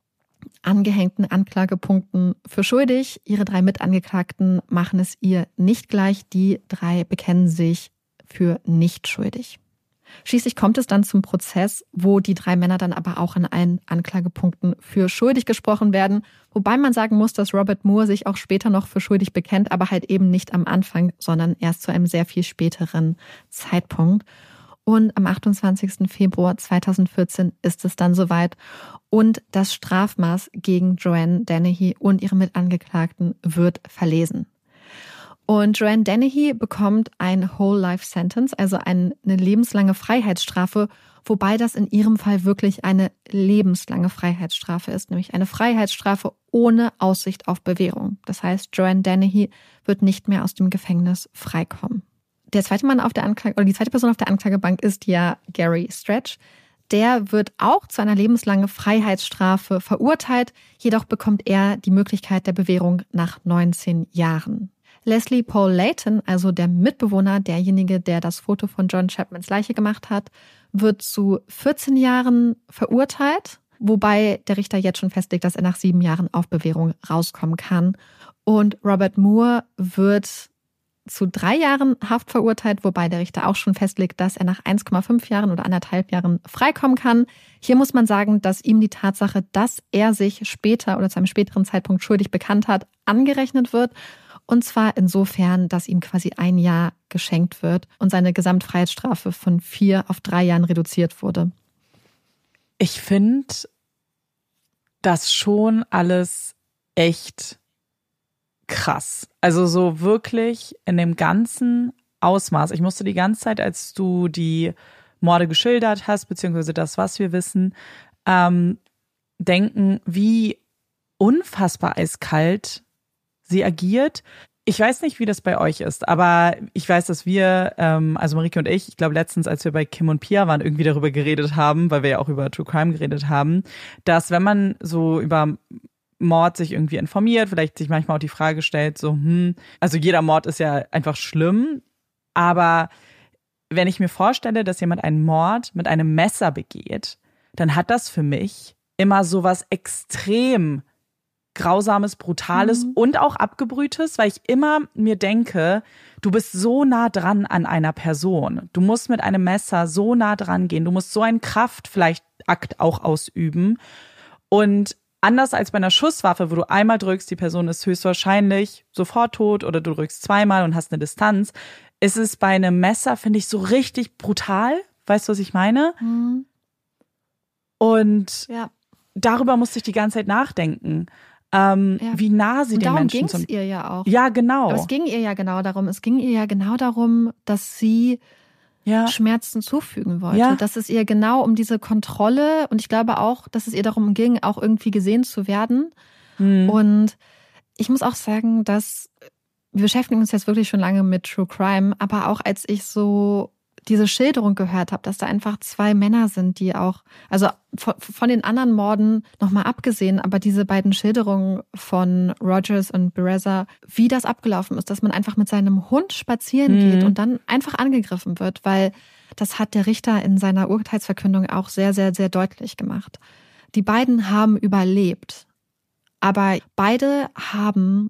angehängten Anklagepunkten für schuldig. Ihre 3 Mitangeklagten machen es ihr nicht gleich. Die 3 bekennen sich für nicht schuldig. Schließlich kommt es dann zum Prozess, wo die 3 Männer dann aber auch in allen Anklagepunkten für schuldig gesprochen werden. Wobei man sagen muss, dass Robert Moore sich auch später noch für schuldig bekennt, aber halt eben nicht am Anfang, sondern erst zu einem sehr viel späteren Zeitpunkt. Und am 28. Februar 2014 ist es dann soweit und das Strafmaß gegen Joanne Dennehy und ihre Mitangeklagten wird verlesen. Und Joanne Dennehy bekommt ein Whole-Life-Sentence, also eine lebenslange Freiheitsstrafe, wobei das in ihrem Fall wirklich eine lebenslange Freiheitsstrafe ist, nämlich eine Freiheitsstrafe ohne Aussicht auf Bewährung. Das heißt, Joanne Dennehy wird nicht mehr aus dem Gefängnis freikommen. Der zweite Mann auf der die zweite Person auf der Anklagebank ist ja Gary Stretch. Der wird auch zu einer lebenslangen Freiheitsstrafe verurteilt, jedoch bekommt er die Möglichkeit der Bewährung nach 19 Jahren. Leslie Paul Layton, also der Mitbewohner, derjenige, der das Foto von John Chapmans Leiche gemacht hat, wird zu 14 Jahren verurteilt, wobei der Richter jetzt schon festlegt, dass er nach 7 Jahren auf Bewährung rauskommen kann. Und Robert Moore wird zu 3 Jahren Haft verurteilt, wobei der Richter auch schon festlegt, dass er nach 1,5 Jahren oder 1,5 Jahren freikommen kann. Hier muss man sagen, dass ihm die Tatsache, dass er sich später oder zu einem späteren Zeitpunkt schuldig bekannt hat, angerechnet wird. Und zwar insofern, dass ihm quasi 1 Jahr geschenkt wird und seine Gesamtfreiheitsstrafe von 4 auf 3 Jahren reduziert wurde. Ich finde das schon alles echt krass. Also so wirklich in dem ganzen Ausmaß. Ich musste die ganze Zeit, als du die Morde geschildert hast, beziehungsweise das, was wir wissen, denken, wie unfassbar eiskalt sie agiert. Ich weiß nicht, wie das bei euch ist, aber ich weiß, dass wir, also Marike und ich glaube letztens, als wir bei Kim und Pia waren, irgendwie darüber geredet haben, weil wir ja auch über True Crime geredet haben, dass wenn man so über Mord sich irgendwie informiert, vielleicht sich manchmal auch die Frage stellt, so, also jeder Mord ist ja einfach schlimm, aber wenn ich mir vorstelle, dass jemand einen Mord mit einem Messer begeht, dann hat das für mich immer so was extrem Grausames, Brutales und auch Abgebrühtes, weil ich immer mir denke, du bist so nah dran an einer Person. Du musst mit einem Messer so nah dran gehen. Du musst so einen Kraft-Akt auch ausüben. Und anders als bei einer Schusswaffe, wo du einmal drückst, die Person ist höchstwahrscheinlich sofort tot oder du drückst zweimal und hast eine Distanz, ist es bei einem Messer, finde ich, so richtig brutal. Weißt du, was ich meine? Und darüber musste ich die ganze Zeit nachdenken. Wie nah sie den Menschen sind. Darum ging es ihr ja auch. Ja, genau. Aber es ging ihr ja genau darum. Es ging ihr ja genau darum, dass sie Schmerzen zufügen wollte. Ja. Dass es ihr genau um diese Kontrolle und ich glaube auch, dass es ihr darum ging, auch irgendwie gesehen zu werden. Und ich muss auch sagen, dass wir beschäftigen uns jetzt wirklich schon lange mit True Crime, aber auch als ich so diese Schilderung gehört habe, dass da einfach 2 Männer sind, die auch, also von den anderen Morden nochmal abgesehen, aber diese beiden Schilderungen von Rogers und Bereza, wie das abgelaufen ist, dass man einfach mit seinem Hund spazieren geht und dann einfach angegriffen wird, weil das hat der Richter in seiner Urteilsverkündung auch sehr, sehr, sehr deutlich gemacht. Die beiden haben überlebt, aber beide haben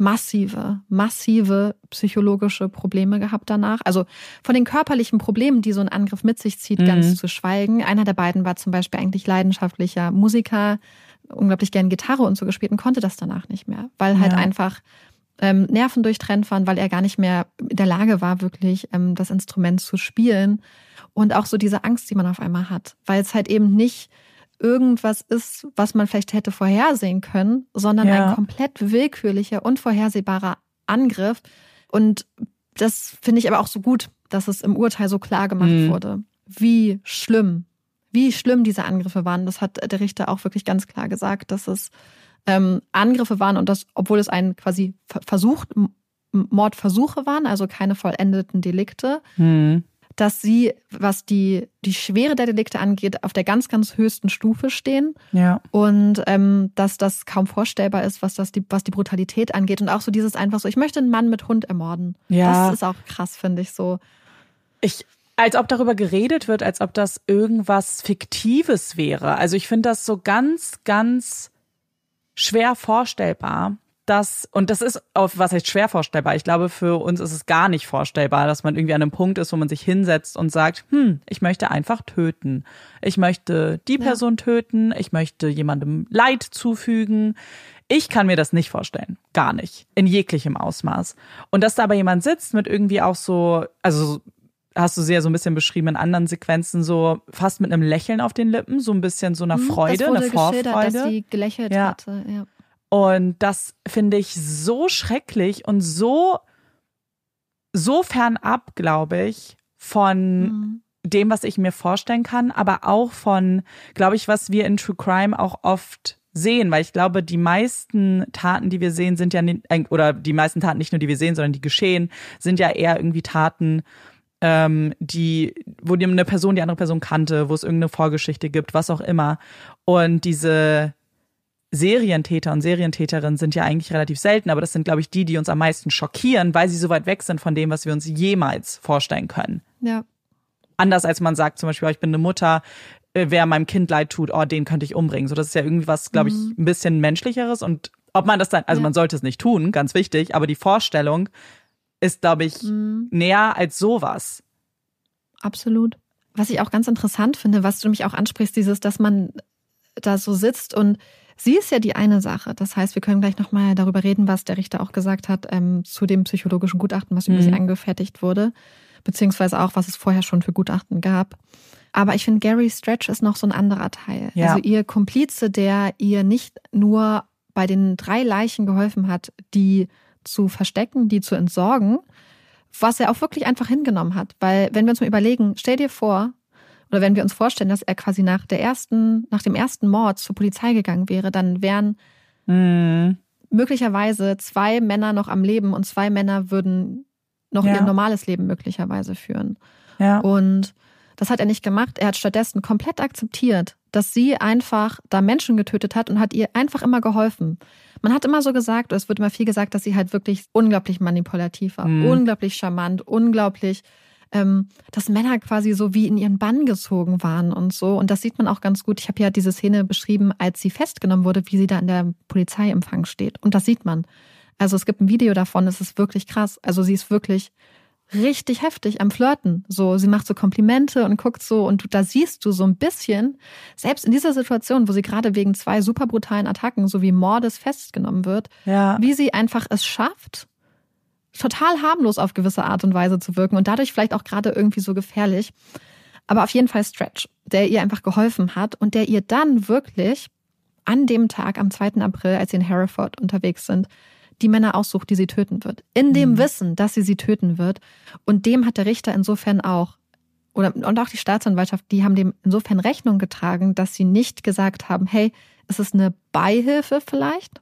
massive psychologische Probleme gehabt danach. Also von den körperlichen Problemen, die so ein Angriff mit sich zieht, ganz zu schweigen. Einer der beiden war zum Beispiel eigentlich leidenschaftlicher Musiker, unglaublich gern Gitarre und so gespielt und konnte das danach nicht mehr, weil halt einfach Nerven durchtrennt waren, weil er gar nicht mehr in der Lage war, wirklich das Instrument zu spielen. Und auch so diese Angst, die man auf einmal hat, weil es halt eben nicht irgendwas ist, was man vielleicht hätte vorhersehen können, sondern ein komplett willkürlicher, unvorhersehbarer Angriff. Und das finde ich aber auch so gut, dass es im Urteil so klar gemacht wurde, wie schlimm diese Angriffe waren. Das hat der Richter auch wirklich ganz klar gesagt, dass es Angriffe waren und das, obwohl es ein quasi Mordversuche waren, also keine vollendeten Delikte, dass sie, was die Schwere der Delikte angeht, auf der ganz, ganz höchsten Stufe stehen. Ja. Und dass das kaum vorstellbar ist, was die Brutalität angeht. Und auch so dieses einfach so, ich möchte einen Mann mit Hund ermorden. Ja. Das ist auch krass, finde ich so. Als ob darüber geredet wird, als ob das irgendwas Fiktives wäre. Also ich finde das so ganz, ganz schwer vorstellbar. Und das ist, was heißt schwer vorstellbar? Ich glaube, für uns ist es gar nicht vorstellbar, dass man irgendwie an einem Punkt ist, wo man sich hinsetzt und sagt, ich möchte einfach töten. Ich möchte die Person töten, ich möchte jemandem Leid zufügen. Ich kann mir das nicht vorstellen. Gar nicht. In jeglichem Ausmaß. Und dass da aber jemand sitzt mit irgendwie auch so, also hast du sehr so ein bisschen beschrieben in anderen Sequenzen, so fast mit einem Lächeln auf den Lippen, so ein bisschen so einer Freude, eine Vorfreude. Dass sie gelächelt hatte, ja. Und das finde ich so schrecklich und so fernab, glaube ich, von dem, was ich mir vorstellen kann, aber auch von, glaube ich, was wir in True Crime auch oft sehen, weil ich glaube, die meisten Taten, die wir sehen, sind ja oder die meisten Taten nicht nur, die wir sehen, sondern die geschehen, sind ja eher irgendwie Taten, wo eine Person die andere Person kannte, wo es irgendeine Vorgeschichte gibt, was auch immer. Und diese Serientäter und Serientäterinnen sind ja eigentlich relativ selten, aber das sind, glaube ich, die uns am meisten schockieren, weil sie so weit weg sind von dem, was wir uns jemals vorstellen können. Ja. Anders als man sagt zum Beispiel, ich bin eine Mutter, wer meinem Kind leid tut, den könnte ich umbringen. So, das ist ja irgendwie was, glaube ich, ein bisschen menschlicheres und ob man das dann, also man sollte es nicht tun, ganz wichtig, aber die Vorstellung ist, glaube ich, näher als sowas. Absolut. Was ich auch ganz interessant finde, was du mich auch ansprichst, dass man da so sitzt und sie ist ja die eine Sache. Das heißt, wir können gleich nochmal darüber reden, was der Richter auch gesagt hat zu dem psychologischen Gutachten, was über sie angefertigt wurde, beziehungsweise auch, was es vorher schon für Gutachten gab. Aber ich finde, Gary Stretch ist noch so ein anderer Teil. Ja. Also ihr Komplize, der ihr nicht nur bei den 3 Leichen geholfen hat, die zu verstecken, die zu entsorgen, was er auch wirklich einfach hingenommen hat. Weil, wenn wir uns mal überlegen, stell dir vor, oder wenn wir uns vorstellen, dass er quasi nach dem ersten Mord zur Polizei gegangen wäre, dann wären möglicherweise 2 Männer noch am Leben und 2 Männer würden noch ihr normales Leben möglicherweise führen. Ja. Und das hat er nicht gemacht. Er hat stattdessen komplett akzeptiert, dass sie einfach da Menschen getötet hat und hat ihr einfach immer geholfen. Man hat immer so gesagt, oder es wird immer viel gesagt, dass sie halt wirklich unglaublich manipulativ war, unglaublich charmant, unglaublich, dass Männer quasi so wie in ihren Bann gezogen waren und so. Und das sieht man auch ganz gut. Ich habe ja diese Szene beschrieben, als sie festgenommen wurde, wie sie da in der Polizeiempfang steht. Und das sieht man. Also es gibt ein Video davon, es ist wirklich krass. Also sie ist wirklich richtig heftig am Flirten. So, sie macht so Komplimente und guckt so und da siehst du so ein bisschen, selbst in dieser Situation, wo sie gerade wegen 2 super brutalen Attacken sowie Mordes festgenommen wird, wie sie einfach es schafft, total harmlos auf gewisse Art und Weise zu wirken und dadurch vielleicht auch gerade irgendwie so gefährlich. Aber auf jeden Fall Stretch, der ihr einfach geholfen hat und der ihr dann wirklich an dem Tag, am 2. April, als sie in Hereford unterwegs sind, die Männer aussucht, die sie töten wird. In dem Wissen, dass sie töten wird. Und dem hat der Richter insofern auch, und auch die Staatsanwaltschaft, die haben dem insofern Rechnung getragen, dass sie nicht gesagt haben, hey, es ist eine Beihilfe vielleicht.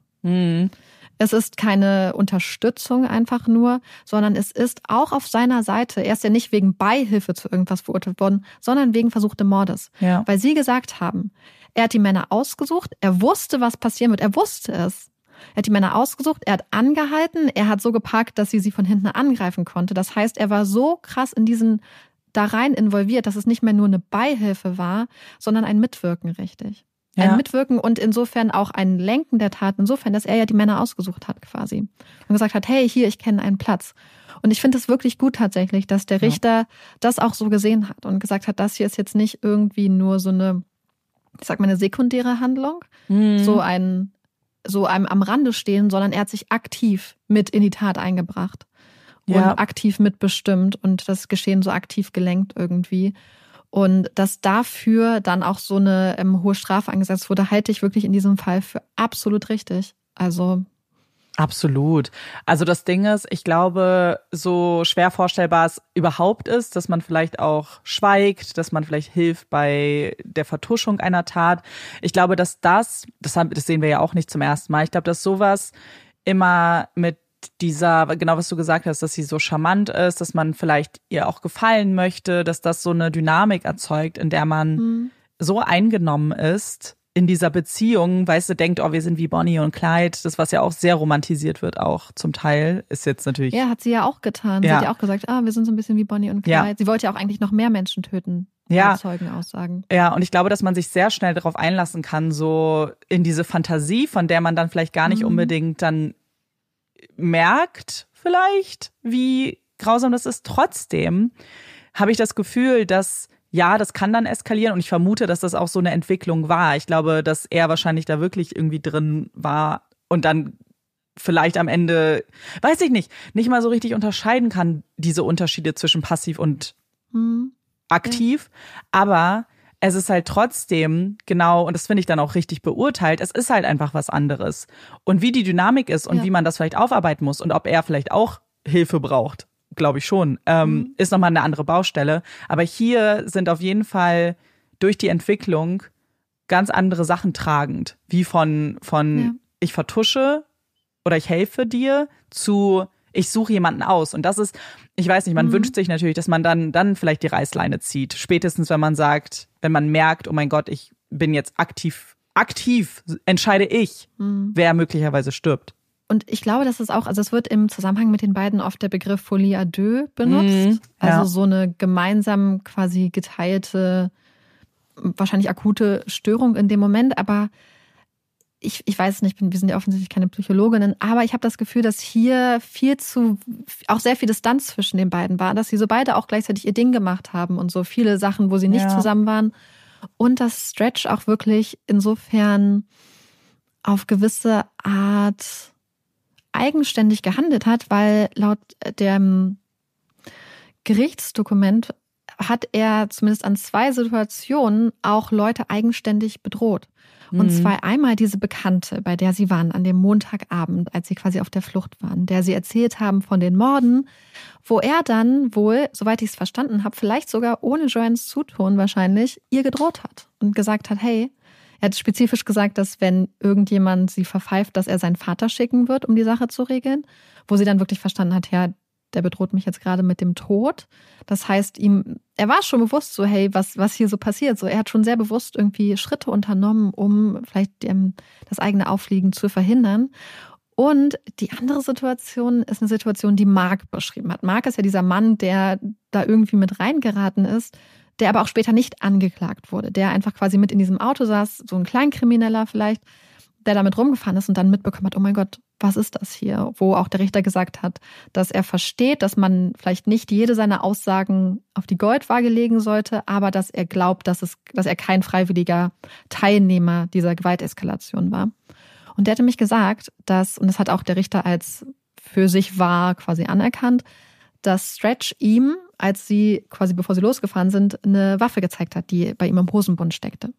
Es ist keine Unterstützung einfach nur, sondern es ist auch auf seiner Seite. Er ist ja nicht wegen Beihilfe zu irgendwas verurteilt worden, sondern wegen versuchten Mordes. Ja. Weil sie gesagt haben, er hat die Männer ausgesucht, er wusste, was passieren wird, er wusste es. Er hat die Männer ausgesucht, er hat angehalten, er hat so geparkt, dass sie von hinten angreifen konnte. Das heißt, er war so krass da rein involviert, dass es nicht mehr nur eine Beihilfe war, sondern ein Mitwirken, richtig. Ja. Ein Mitwirken und insofern auch ein Lenken der Tat, insofern, dass er ja die Männer ausgesucht hat quasi. Und gesagt hat, hey, hier, ich kenne einen Platz. Und ich finde es wirklich gut tatsächlich, dass der Richter das auch so gesehen hat und gesagt hat, das hier ist jetzt nicht irgendwie nur so eine, ich sag mal, eine sekundäre Handlung, so einem am Rande stehen, sondern er hat sich aktiv mit in die Tat eingebracht und aktiv mitbestimmt und das Geschehen so aktiv gelenkt irgendwie. Und dass dafür dann auch so eine hohe Strafe angesetzt wurde, halte ich wirklich in diesem Fall für absolut richtig. Also absolut. Also das Ding ist, ich glaube, so schwer vorstellbar es überhaupt ist, dass man vielleicht auch schweigt, dass man vielleicht hilft bei der Vertuschung einer Tat. Ich glaube, dass das sehen wir ja auch nicht zum ersten Mal. Ich glaube, dass sowas immer mit dieser, genau was du gesagt hast, dass sie so charmant ist, dass man vielleicht ihr auch gefallen möchte, dass das so eine Dynamik erzeugt, in der man so eingenommen ist in dieser Beziehung, weißt du, denkt, wir sind wie Bonnie und Clyde, das, was ja auch sehr romantisiert wird, auch zum Teil, ist jetzt natürlich... Ja, hat sie ja auch getan. Sie hat ja auch gesagt, wir sind so ein bisschen wie Bonnie und Clyde. Ja. Sie wollte ja auch eigentlich noch mehr Menschen töten. Ja. Zeugenaussagen. Ja, und ich glaube, dass man sich sehr schnell darauf einlassen kann, so in diese Fantasie, von der man dann vielleicht gar nicht unbedingt dann merkt, vielleicht, wie grausam das ist. Trotzdem habe ich das Gefühl, dass das kann dann eskalieren und ich vermute, dass das auch so eine Entwicklung war. Ich glaube, dass er wahrscheinlich da wirklich irgendwie drin war und dann vielleicht am Ende, weiß ich nicht mal so richtig unterscheiden kann, diese Unterschiede zwischen passiv und aktiv. Aber es ist halt trotzdem genau, und das finde ich dann auch richtig beurteilt, es ist halt einfach was anderes. Und wie die Dynamik ist und wie man das vielleicht aufarbeiten muss und ob er vielleicht auch Hilfe braucht, glaube ich schon, ist nochmal eine andere Baustelle. Aber hier sind auf jeden Fall durch die Entwicklung ganz andere Sachen tragend. Wie von ich vertusche oder ich helfe dir zu ich suche jemanden aus. Und das ist, ich weiß nicht, man wünscht sich natürlich, dass man dann vielleicht die Reißleine zieht. Spätestens, wenn man merkt, oh mein Gott, ich bin jetzt aktiv entscheide ich, wer möglicherweise stirbt. Und ich glaube, dass es auch, also es wird im Zusammenhang mit den beiden oft der Begriff Folie à deux benutzt. Also so eine gemeinsam quasi geteilte, wahrscheinlich akute Störung in dem Moment. Aber ich weiß es nicht, wir sind ja offensichtlich keine Psychologinnen, aber ich habe das Gefühl, dass hier auch sehr viel Distanz zwischen den beiden war, dass sie so beide auch gleichzeitig ihr Ding gemacht haben und so viele Sachen, wo sie nicht zusammen waren. Und dass Stretch auch wirklich insofern auf gewisse Art eigenständig gehandelt hat, weil laut dem Gerichtsdokument hat er zumindest an 2 Situationen auch Leute eigenständig bedroht. Und zwar einmal diese Bekannte, bei der sie waren an dem Montagabend, als sie quasi auf der Flucht waren, der sie erzählt haben von den Morden, wo er dann wohl, soweit ich es verstanden habe, vielleicht sogar ohne Joannes Zutun wahrscheinlich, ihr gedroht hat und gesagt hat, hey, er hat spezifisch gesagt, dass wenn irgendjemand sie verpfeift, dass er seinen Vater schicken wird, um die Sache zu regeln, wo sie dann wirklich verstanden hat, ja, der bedroht mich jetzt gerade mit dem Tod. Das heißt, er war schon bewusst so, hey, was hier so passiert. So, er hat schon sehr bewusst irgendwie Schritte unternommen, um vielleicht das eigene Auffliegen zu verhindern. Und die andere Situation ist eine Situation, die Mark beschrieben hat. Mark ist ja dieser Mann, der da irgendwie mit reingeraten ist, der aber auch später nicht angeklagt wurde, der einfach quasi mit in diesem Auto saß, so ein Kleinkrimineller vielleicht, der damit rumgefahren ist und dann mitbekommen hat, oh mein Gott, was ist das hier? Wo auch der Richter gesagt hat, dass er versteht, dass man vielleicht nicht jede seiner Aussagen auf die Goldwaage legen sollte, aber dass er glaubt, dass er kein freiwilliger Teilnehmer dieser Gewalteskalation war. Und der hatte mich gesagt, und das hat auch der Richter als für sich wahr quasi anerkannt, dass Stretch ihm, als sie quasi bevor sie losgefahren sind, eine Waffe gezeigt hat, die bei ihm im Hosenbund steckte.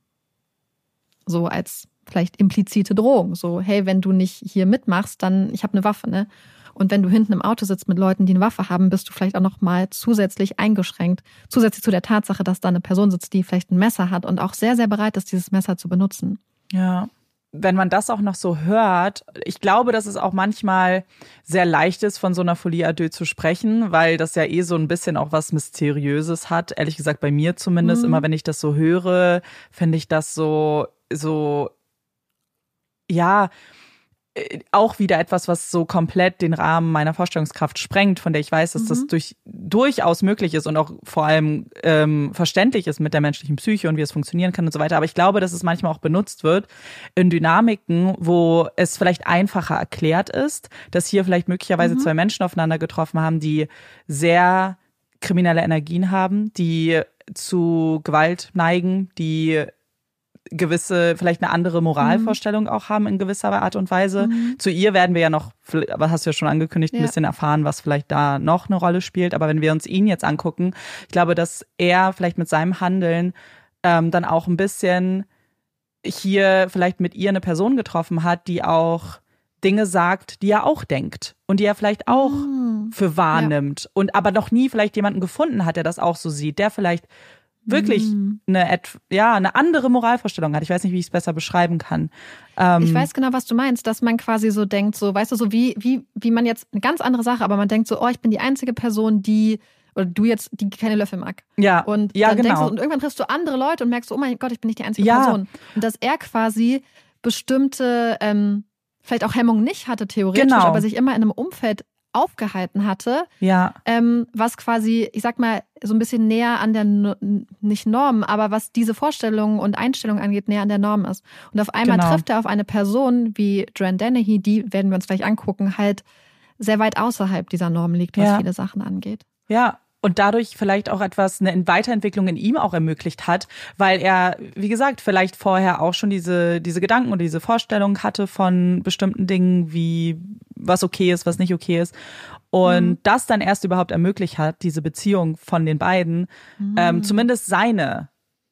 So als vielleicht implizite Drohung. So, hey, wenn du nicht hier mitmachst, dann, ich habe eine Waffe, ne? Und wenn du hinten im Auto sitzt mit Leuten, die eine Waffe haben, bist du vielleicht auch noch mal zusätzlich eingeschränkt. Zusätzlich zu der Tatsache, dass da eine Person sitzt, die vielleicht ein Messer hat und auch sehr, sehr bereit ist, dieses Messer zu benutzen. Ja. Wenn man das auch noch so hört, ich glaube, dass es auch manchmal sehr leicht ist, von so einer Folie à deux zu sprechen, weil das ja so ein bisschen auch was Mysteriöses hat. Ehrlich gesagt, bei mir zumindest, immer wenn ich das so höre, finde ich das so, ja, auch wieder etwas, was so komplett den Rahmen meiner Vorstellungskraft sprengt, von der ich weiß, dass das durchaus möglich ist und auch vor allem verständlich ist mit der menschlichen Psyche und wie es funktionieren kann und so weiter. Aber ich glaube, dass es manchmal auch benutzt wird in Dynamiken, wo es vielleicht einfacher erklärt ist, dass hier vielleicht möglicherweise 2 Menschen aufeinander getroffen haben, die sehr kriminelle Energien haben, die zu Gewalt neigen, die gewisse, vielleicht eine andere Moralvorstellung auch haben in gewisser Art und Weise. Zu ihr werden wir ja noch, was hast du ja schon angekündigt, ein bisschen erfahren, was vielleicht da noch eine Rolle spielt. Aber wenn wir uns ihn jetzt angucken, ich glaube, dass er vielleicht mit seinem Handeln dann auch ein bisschen hier vielleicht mit ihr eine Person getroffen hat, die auch Dinge sagt, die er auch denkt und die er vielleicht auch für wahrnimmt und aber noch nie vielleicht jemanden gefunden hat, der das auch so sieht, der vielleicht wirklich eine andere Moralvorstellung hat. Ich weiß nicht, wie ich es besser beschreiben kann. Ich weiß genau, was du meinst, dass man quasi so denkt, so, weißt du, so wie man jetzt, eine ganz andere Sache, aber man denkt so, oh, ich bin die einzige Person, die keine Löffel mag. Ja. Und ja, dann genau. denkst du, und irgendwann triffst du andere Leute und merkst so, oh mein Gott, ich bin nicht die einzige Person. Und dass er quasi bestimmte, vielleicht auch Hemmungen nicht hatte, theoretisch, aber sich immer in einem Umfeld aufgehalten hatte, was quasi, ich sag mal, so ein bisschen näher an der, nicht Norm, aber was diese Vorstellungen und Einstellungen angeht, näher an der Norm ist. Und auf einmal trifft er auf eine Person wie Joanne Dennehy, die, werden wir uns gleich angucken, halt sehr weit außerhalb dieser Norm liegt, was viele Sachen angeht. Ja. Und dadurch vielleicht auch eine Weiterentwicklung in ihm auch ermöglicht hat, weil er, wie gesagt, vielleicht vorher auch schon diese Gedanken oder diese Vorstellung hatte von bestimmten Dingen, wie was okay ist, was nicht okay ist. Und das dann erst überhaupt ermöglicht hat, diese Beziehung von den beiden, zumindest seine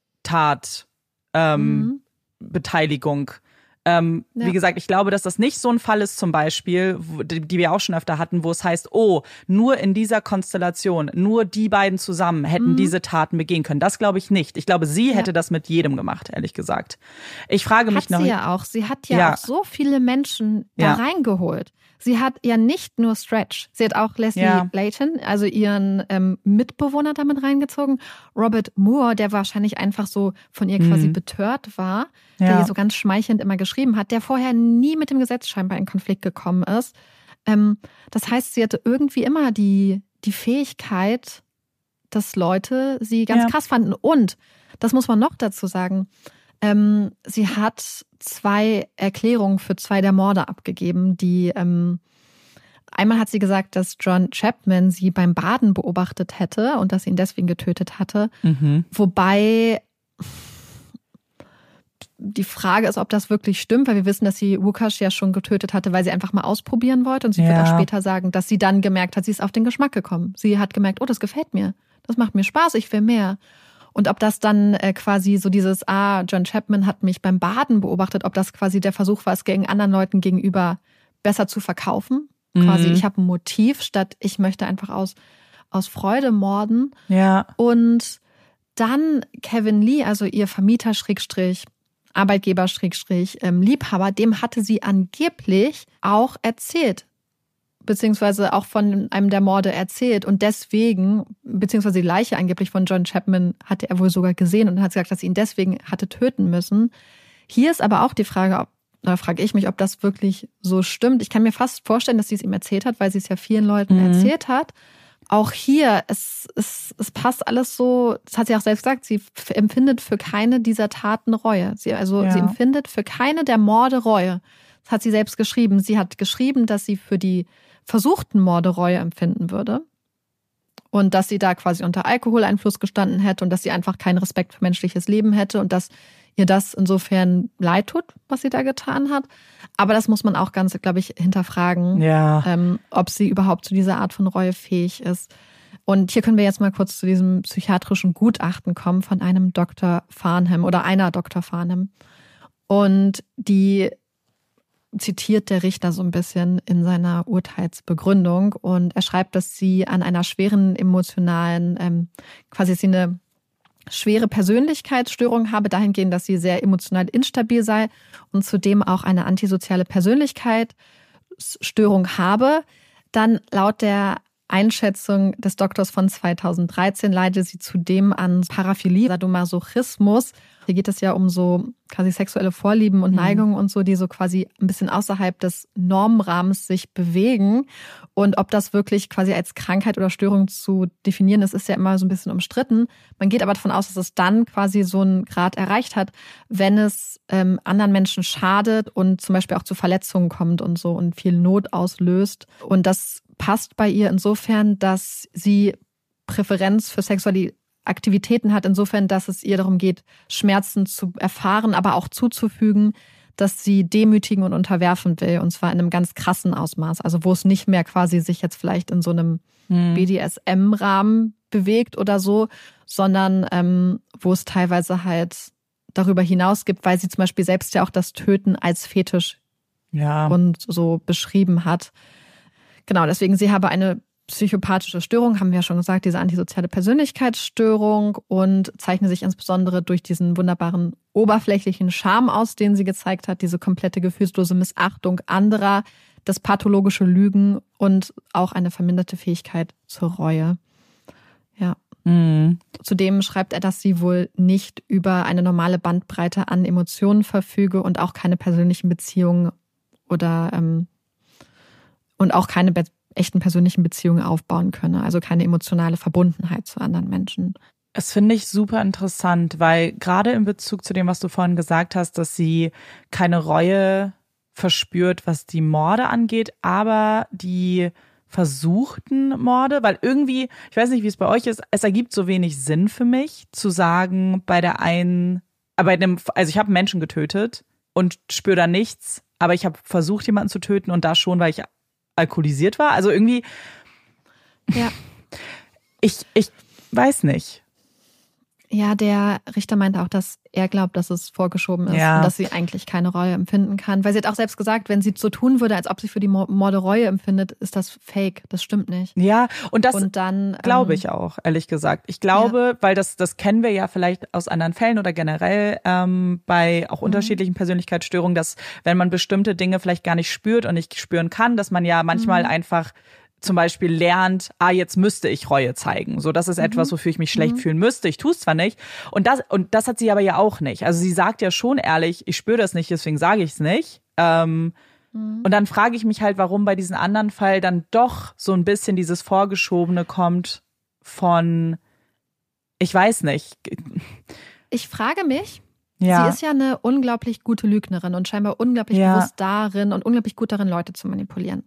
Beteiligung. Wie gesagt, ich glaube, dass das nicht so ein Fall ist zum Beispiel, die wir auch schon öfter hatten, wo es heißt, oh, nur in dieser Konstellation, nur die beiden zusammen hätten diese Taten begehen können. Das glaube ich nicht. Ich glaube, sie hätte das mit jedem gemacht, ehrlich gesagt. Ich frage mich noch. Hat sie ja auch. Sie hat ja auch so viele Menschen da reingeholt. Sie hat ja nicht nur Stretch, sie hat auch Leslie Layton, also ihren Mitbewohner damit reingezogen. Robert Moore, der wahrscheinlich einfach so von ihr quasi betört war, der ihr so ganz schmeichelnd immer geschrieben hat, der vorher nie mit dem Gesetz scheinbar in Konflikt gekommen ist. Das heißt, sie hatte irgendwie immer die Fähigkeit, dass Leute sie ganz krass fanden. Und, das muss man noch dazu sagen, Sie hat 2 Erklärungen für 2 der Morde abgegeben, die einmal hat sie gesagt, dass John Chapman sie beim Baden beobachtet hätte und dass sie ihn deswegen getötet hatte. Wobei die Frage ist, ob das wirklich stimmt, weil wir wissen, dass sie Łukasz ja schon getötet hatte, weil sie einfach mal ausprobieren wollte. Und sie wird auch später sagen, dass sie dann gemerkt hat, sie ist auf den Geschmack gekommen. Sie hat gemerkt, oh, das gefällt mir. Das macht mir Spaß, ich will mehr. Und ob das dann quasi so dieses, John Chapman hat mich beim Baden beobachtet, ob das quasi der Versuch war, es gegen anderen Leuten gegenüber besser zu verkaufen. Quasi, ich habe ein Motiv, statt ich möchte einfach aus Freude morden. Ja. Und dann Kevin Lee, also ihr Vermieter Arbeitgeber Liebhaber, dem hatte sie angeblich auch erzählt, beziehungsweise auch von einem der Morde erzählt. Und deswegen, beziehungsweise die Leiche angeblich von John Chapman hatte er wohl sogar gesehen und hat gesagt, dass sie ihn deswegen hatte töten müssen. Hier ist aber auch die Frage, da frage ich mich, ob das wirklich so stimmt. Ich kann mir fast vorstellen, dass sie es ihm erzählt hat, weil sie es ja vielen Leuten erzählt hat. Auch hier, es passt alles so, das hat sie auch selbst gesagt, sie empfindet für keine dieser Taten Reue. Sie empfindet für keine der Morde Reue. Das hat sie selbst geschrieben. Sie hat geschrieben, dass sie für die versuchten Morde Reue empfinden würde. Und dass sie da quasi unter Alkoholeinfluss gestanden hätte und dass sie einfach keinen Respekt für menschliches Leben hätte und dass ihr das insofern leid tut, was sie da getan hat. Aber das muss man auch ganz, glaube ich, hinterfragen, ob sie überhaupt zu dieser Art von Reue fähig ist. Und hier können wir jetzt mal kurz zu diesem psychiatrischen Gutachten kommen von einem Dr. Farnham oder einer Dr. Farnham. Und die zitiert der Richter so ein bisschen in seiner Urteilsbegründung. Und er schreibt, dass sie an einer schweren emotionalen, quasi sie eine schwere Persönlichkeitsstörung habe, dahingehend, dass sie sehr emotional instabil sei und zudem auch eine antisoziale Persönlichkeitsstörung habe. Dann laut der Einschätzung des Doktors von 2013 leidet sie zudem an Paraphilie, Sadomasochismus. Hier geht es ja um so quasi sexuelle Vorlieben und Neigungen und so, die so quasi ein bisschen außerhalb des Normenrahmens sich bewegen. Und ob das wirklich quasi als Krankheit oder Störung zu definieren ist, ist ja immer so ein bisschen umstritten. Man geht aber davon aus, dass es dann quasi so einen Grad erreicht hat, wenn es anderen Menschen schadet und zum Beispiel auch zu Verletzungen kommt und so und viel Not auslöst. Und das passt bei ihr insofern, dass sie Präferenz für sexuelle Aktivitäten hat, insofern, dass es ihr darum geht, Schmerzen zu erfahren, aber auch zuzufügen, dass sie demütigen und unterwerfen will, und zwar in einem ganz krassen Ausmaß. Also wo es nicht mehr quasi sich jetzt vielleicht in so einem BDSM-Rahmen bewegt oder so, sondern wo es teilweise halt darüber hinaus gibt, weil sie zum Beispiel selbst ja auch das Töten als Fetisch und so beschrieben hat. Genau, deswegen, sie habe eine psychopathische Störung, haben wir ja schon gesagt, diese antisoziale Persönlichkeitsstörung, und zeichne sich insbesondere durch diesen wunderbaren oberflächlichen Charme aus, den sie gezeigt hat, diese komplette gefühlslose Missachtung anderer, das pathologische Lügen und auch eine verminderte Fähigkeit zur Reue. Ja. Zudem schreibt er, dass sie wohl nicht über eine normale Bandbreite an Emotionen verfüge und auch keine persönlichen Beziehungen oder und auch keine echten persönlichen Beziehungen aufbauen könne, also keine emotionale Verbundenheit zu anderen Menschen. Das finde ich super interessant, weil gerade in Bezug zu dem, was du vorhin gesagt hast, dass sie keine Reue verspürt, was die Morde angeht, aber die versuchten Morde, weil irgendwie, ich weiß nicht, wie es bei euch ist, es ergibt so wenig Sinn für mich, zu sagen, also ich habe Menschen getötet und spüre da nichts, aber ich habe versucht, jemanden zu töten und da schon, weil ich alkoholisiert war. Also irgendwie, ich weiß nicht. Ja, der Richter meinte auch, dass er glaubt, dass es vorgeschoben ist und dass sie eigentlich keine Reue empfinden kann. Weil sie hat auch selbst gesagt, wenn sie so tun würde, als ob sie für die Morde Reue empfindet, ist das fake. Das stimmt nicht. Ja, und dann glaube ich auch, ehrlich gesagt. Ich glaube, weil das kennen wir ja vielleicht aus anderen Fällen oder generell bei auch unterschiedlichen Persönlichkeitsstörungen, dass wenn man bestimmte Dinge vielleicht gar nicht spürt und nicht spüren kann, dass man ja manchmal einfach zum Beispiel lernt, jetzt müsste ich Reue zeigen. So, das ist etwas, wofür ich mich schlecht fühlen müsste. Ich tue es zwar nicht. Und das hat sie aber ja auch nicht. Also sie sagt ja schon ehrlich, ich spüre das nicht, deswegen sage ich es nicht. Und dann frage ich mich halt, warum bei diesem anderen Fall dann doch so ein bisschen dieses Vorgeschobene kommt von, ich weiß nicht. Ich frage mich, Sie ist ja eine unglaublich gute Lügnerin und scheinbar unglaublich bewusst darin und unglaublich gut darin, Leute zu manipulieren.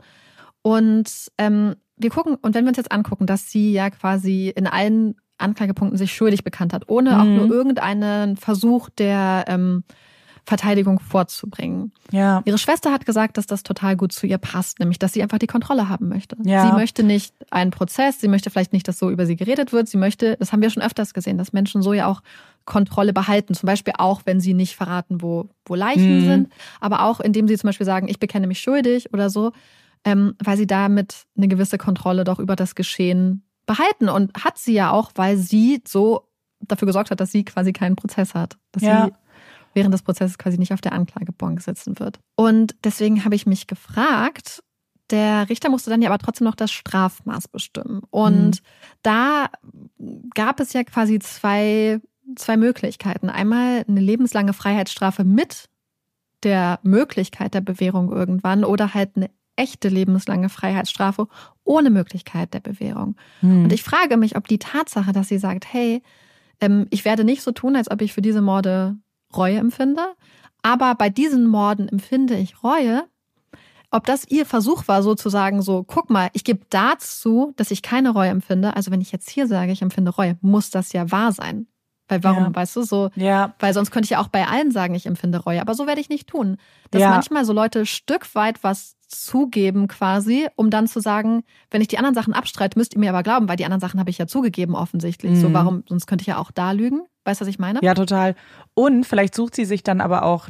Und wir gucken, und wenn wir uns jetzt angucken, dass sie ja quasi in allen Anklagepunkten sich schuldig bekannt hat, ohne auch nur irgendeinen Versuch der Verteidigung vorzubringen. Ja. Ihre Schwester hat gesagt, dass das total gut zu ihr passt, nämlich, dass sie einfach die Kontrolle haben möchte. Ja. Sie möchte nicht einen Prozess, sie möchte vielleicht nicht, dass so über sie geredet wird, sie möchte, das haben wir schon öfters gesehen, dass Menschen so ja auch Kontrolle behalten, zum Beispiel auch, wenn sie nicht verraten, wo Leichen sind, aber auch, indem sie zum Beispiel sagen, ich bekenne mich schuldig oder so, weil sie damit eine gewisse Kontrolle doch über das Geschehen behalten, und hat sie ja auch, weil sie so dafür gesorgt hat, dass sie quasi keinen Prozess hat, dass sie während des Prozesses quasi nicht auf der Anklagebank sitzen wird. Und deswegen habe ich mich gefragt, der Richter musste dann ja aber trotzdem noch das Strafmaß bestimmen. Und da gab es ja quasi zwei Möglichkeiten. Einmal eine lebenslange Freiheitsstrafe mit der Möglichkeit der Bewährung irgendwann oder halt eine echte lebenslange Freiheitsstrafe ohne Möglichkeit der Bewährung. Und ich frage mich, ob die Tatsache, dass sie sagt, hey, ich werde nicht so tun, als ob ich für diese Morde Reue empfinde, aber bei diesen Morden empfinde ich Reue, ob das ihr Versuch war, sozusagen so, guck mal, ich gebe dazu, dass ich keine Reue empfinde. Also wenn ich jetzt hier sage, ich empfinde Reue, muss das ja wahr sein. Weil warum, weißt du, so, weil sonst könnte ich ja auch bei allen sagen, ich empfinde Reue, aber so werde ich nicht tun. Dass manchmal so Leute Stück weit was zugeben quasi, um dann zu sagen, wenn ich die anderen Sachen abstreite, müsst ihr mir aber glauben, weil die anderen Sachen habe ich ja zugegeben offensichtlich. So, warum, sonst könnte ich ja auch da lügen. Weißt du, was ich meine? Ja, total. Und vielleicht sucht sie sich dann aber auch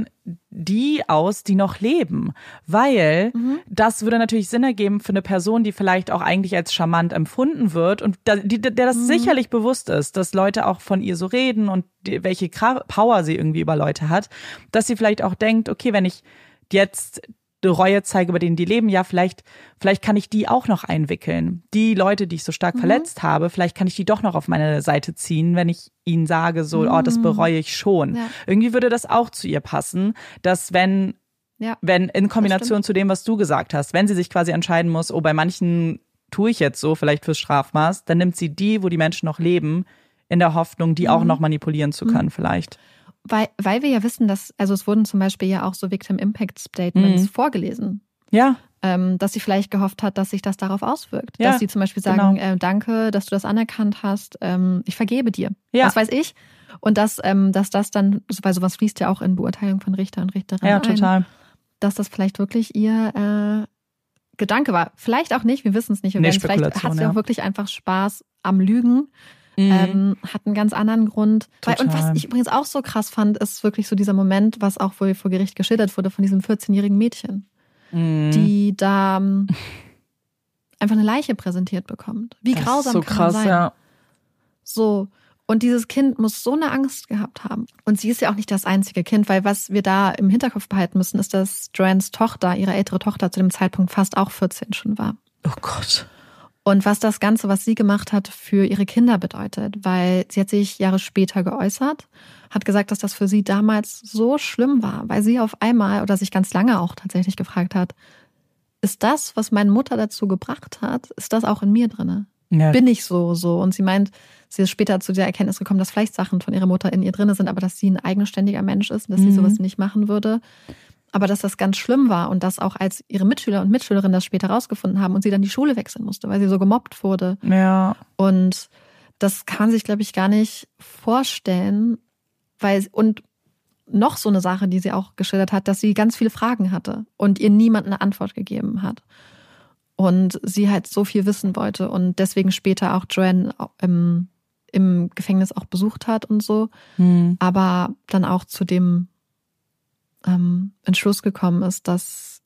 die aus, die noch leben. Weil das würde natürlich Sinn ergeben für eine Person, die vielleicht auch eigentlich als charmant empfunden wird und der das sicherlich bewusst ist, dass Leute auch von ihr so reden und welche Power sie irgendwie über Leute hat, dass sie vielleicht auch denkt, okay, wenn ich jetzt Reue zeige, bei denen die leben, ja, vielleicht kann ich die auch noch einwickeln. Die Leute, die ich so stark verletzt habe, vielleicht kann ich die doch noch auf meine Seite ziehen, wenn ich ihnen sage, so, oh, das bereue ich schon. Ja. Irgendwie würde das auch zu ihr passen, dass wenn in Kombination zu dem, was du gesagt hast, wenn sie sich quasi entscheiden muss, oh, bei manchen tue ich jetzt so, vielleicht fürs Strafmaß, dann nimmt sie die, wo die Menschen noch leben, in der Hoffnung, die auch noch manipulieren zu können vielleicht. Weil wir ja wissen, dass, also es wurden zum Beispiel ja auch so Victim Impact Statements vorgelesen. Ja. Dass sie vielleicht gehofft hat, dass sich das darauf auswirkt. Ja, dass sie zum Beispiel sagen, danke, dass du das anerkannt hast, ich vergebe dir. Ja. Was weiß ich. Und dass das dann, weil sowas fließt ja auch in Beurteilung von Richter und Richterinnen ein. Ja, total. Dass das vielleicht wirklich ihr Gedanke war. Vielleicht auch nicht, wir wissen es nicht. Vielleicht hat sie auch wirklich einfach Spaß am Lügen. Hat einen ganz anderen Grund. Und was ich übrigens auch so krass fand, ist wirklich so dieser Moment, was auch wohl vor Gericht geschildert wurde von diesem 14-jährigen Mädchen, die da einfach eine Leiche präsentiert bekommt. Wie das grausam ist so kann krass, man sein. Ja. So. Und dieses Kind muss so eine Angst gehabt haben. Und sie ist ja auch nicht das einzige Kind, weil was wir da im Hinterkopf behalten müssen, ist, dass Joannes Tochter, ihre ältere Tochter, zu dem Zeitpunkt fast auch 14 schon war. Oh Gott. Und was das Ganze, was sie gemacht hat, für ihre Kinder bedeutet. Weil sie hat sich Jahre später geäußert, hat gesagt, dass das für sie damals so schlimm war, weil sie auf einmal oder sich ganz lange auch tatsächlich gefragt hat, ist das, was meine Mutter dazu gebracht hat, ist das auch in mir drinne? Ja. Bin ich so? Und sie meint, sie ist später zu der Erkenntnis gekommen, dass vielleicht Sachen von ihrer Mutter in ihr drinne sind, aber dass sie ein eigenständiger Mensch ist und dass sie sowas nicht machen würde. Aber dass das ganz schlimm war und dass auch als ihre Mitschüler und Mitschülerinnen das später rausgefunden haben und sie dann die Schule wechseln musste, weil sie so gemobbt wurde. Ja. Und das kann man sich, glaube ich, gar nicht vorstellen. Und noch so eine Sache, die sie auch geschildert hat, dass sie ganz viele Fragen hatte und ihr niemand eine Antwort gegeben hat. Und sie halt so viel wissen wollte und deswegen später auch Joanne im Gefängnis auch besucht hat und so. Aber dann auch zu dem Entschluss gekommen ist, dass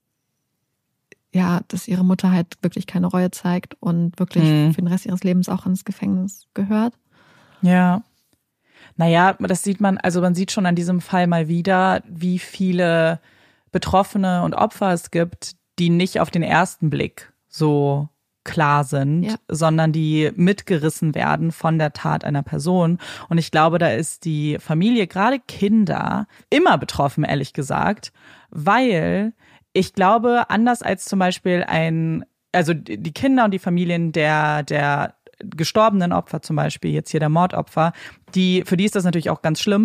ihre Mutter halt wirklich keine Reue zeigt und wirklich für den Rest ihres Lebens auch ins Gefängnis gehört. Ja. Naja, das sieht man sieht schon an diesem Fall mal wieder, wie viele Betroffene und Opfer es gibt, die nicht auf den ersten Blick so klar sind, sondern die mitgerissen werden von der Tat einer Person. Und ich glaube, da ist die Familie, gerade Kinder, immer betroffen, ehrlich gesagt, weil ich glaube, anders als zum Beispiel die Kinder und die Familien der gestorbenen Opfer zum Beispiel, jetzt hier der Mordopfer, für die ist das natürlich auch ganz schlimm.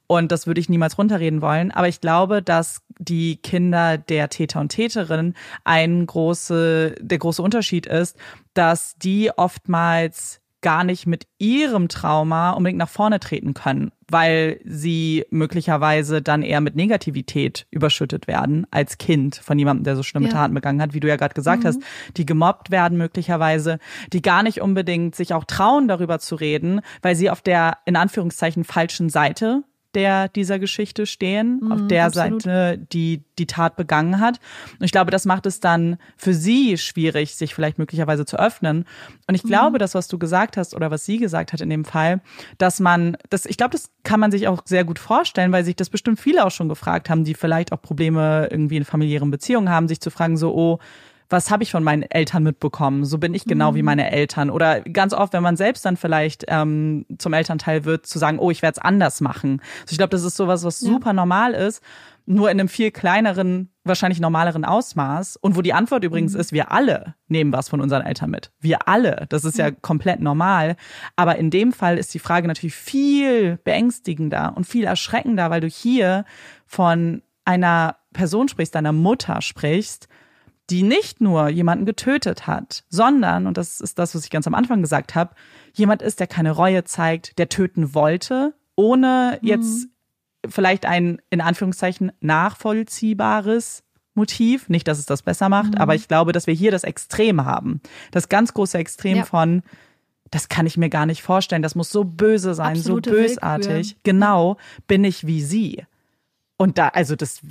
Und das würde ich niemals runterreden wollen. Aber ich glaube, dass die Kinder der Täter und Täterin der große Unterschied ist, dass die oftmals gar nicht mit ihrem Trauma unbedingt nach vorne treten können, weil sie möglicherweise dann eher mit Negativität überschüttet werden als Kind von jemandem, der so schlimme Taten begangen hat, wie du ja gerade gesagt hast, die gemobbt werden möglicherweise, die gar nicht unbedingt sich auch trauen, darüber zu reden, weil sie auf der, in Anführungszeichen, falschen Seite dieser Geschichte stehen, auf der absolut. Seite, die Tat begangen hat. Und ich glaube, das macht es dann für sie schwierig, sich vielleicht möglicherweise zu öffnen. Und ich glaube, das, was du gesagt hast oder was sie gesagt hat in dem Fall, ich glaube, das kann man sich auch sehr gut vorstellen, weil sich das bestimmt viele auch schon gefragt haben, die vielleicht auch Probleme irgendwie in familiären Beziehungen haben, sich zu fragen so, oh, was habe ich von meinen Eltern mitbekommen? So bin ich genau wie meine Eltern. Oder ganz oft, wenn man selbst dann vielleicht zum Elternteil wird, zu sagen, oh, ich werde es anders machen. Also ich glaube, das ist sowas, was super normal ist, nur in einem viel kleineren, wahrscheinlich normaleren Ausmaß. Und wo die Antwort übrigens ist, wir alle nehmen was von unseren Eltern mit. Wir alle. Das ist ja komplett normal. Aber in dem Fall ist die Frage natürlich viel beängstigender und viel erschreckender, weil du hier von einer Person sprichst, deiner Mutter sprichst, die nicht nur jemanden getötet hat, sondern, und das ist das, was ich ganz am Anfang gesagt habe, jemand ist, der keine Reue zeigt, der töten wollte, ohne jetzt vielleicht ein, in Anführungszeichen, nachvollziehbares Motiv. Nicht, dass es das besser macht, aber ich glaube, dass wir hier das Extrem haben. Das ganz große Extrem von, das kann ich mir gar nicht vorstellen, das muss so böse sein, absolute so bösartig. Willkür. Genau, bin ich wie sie. Und da brauchst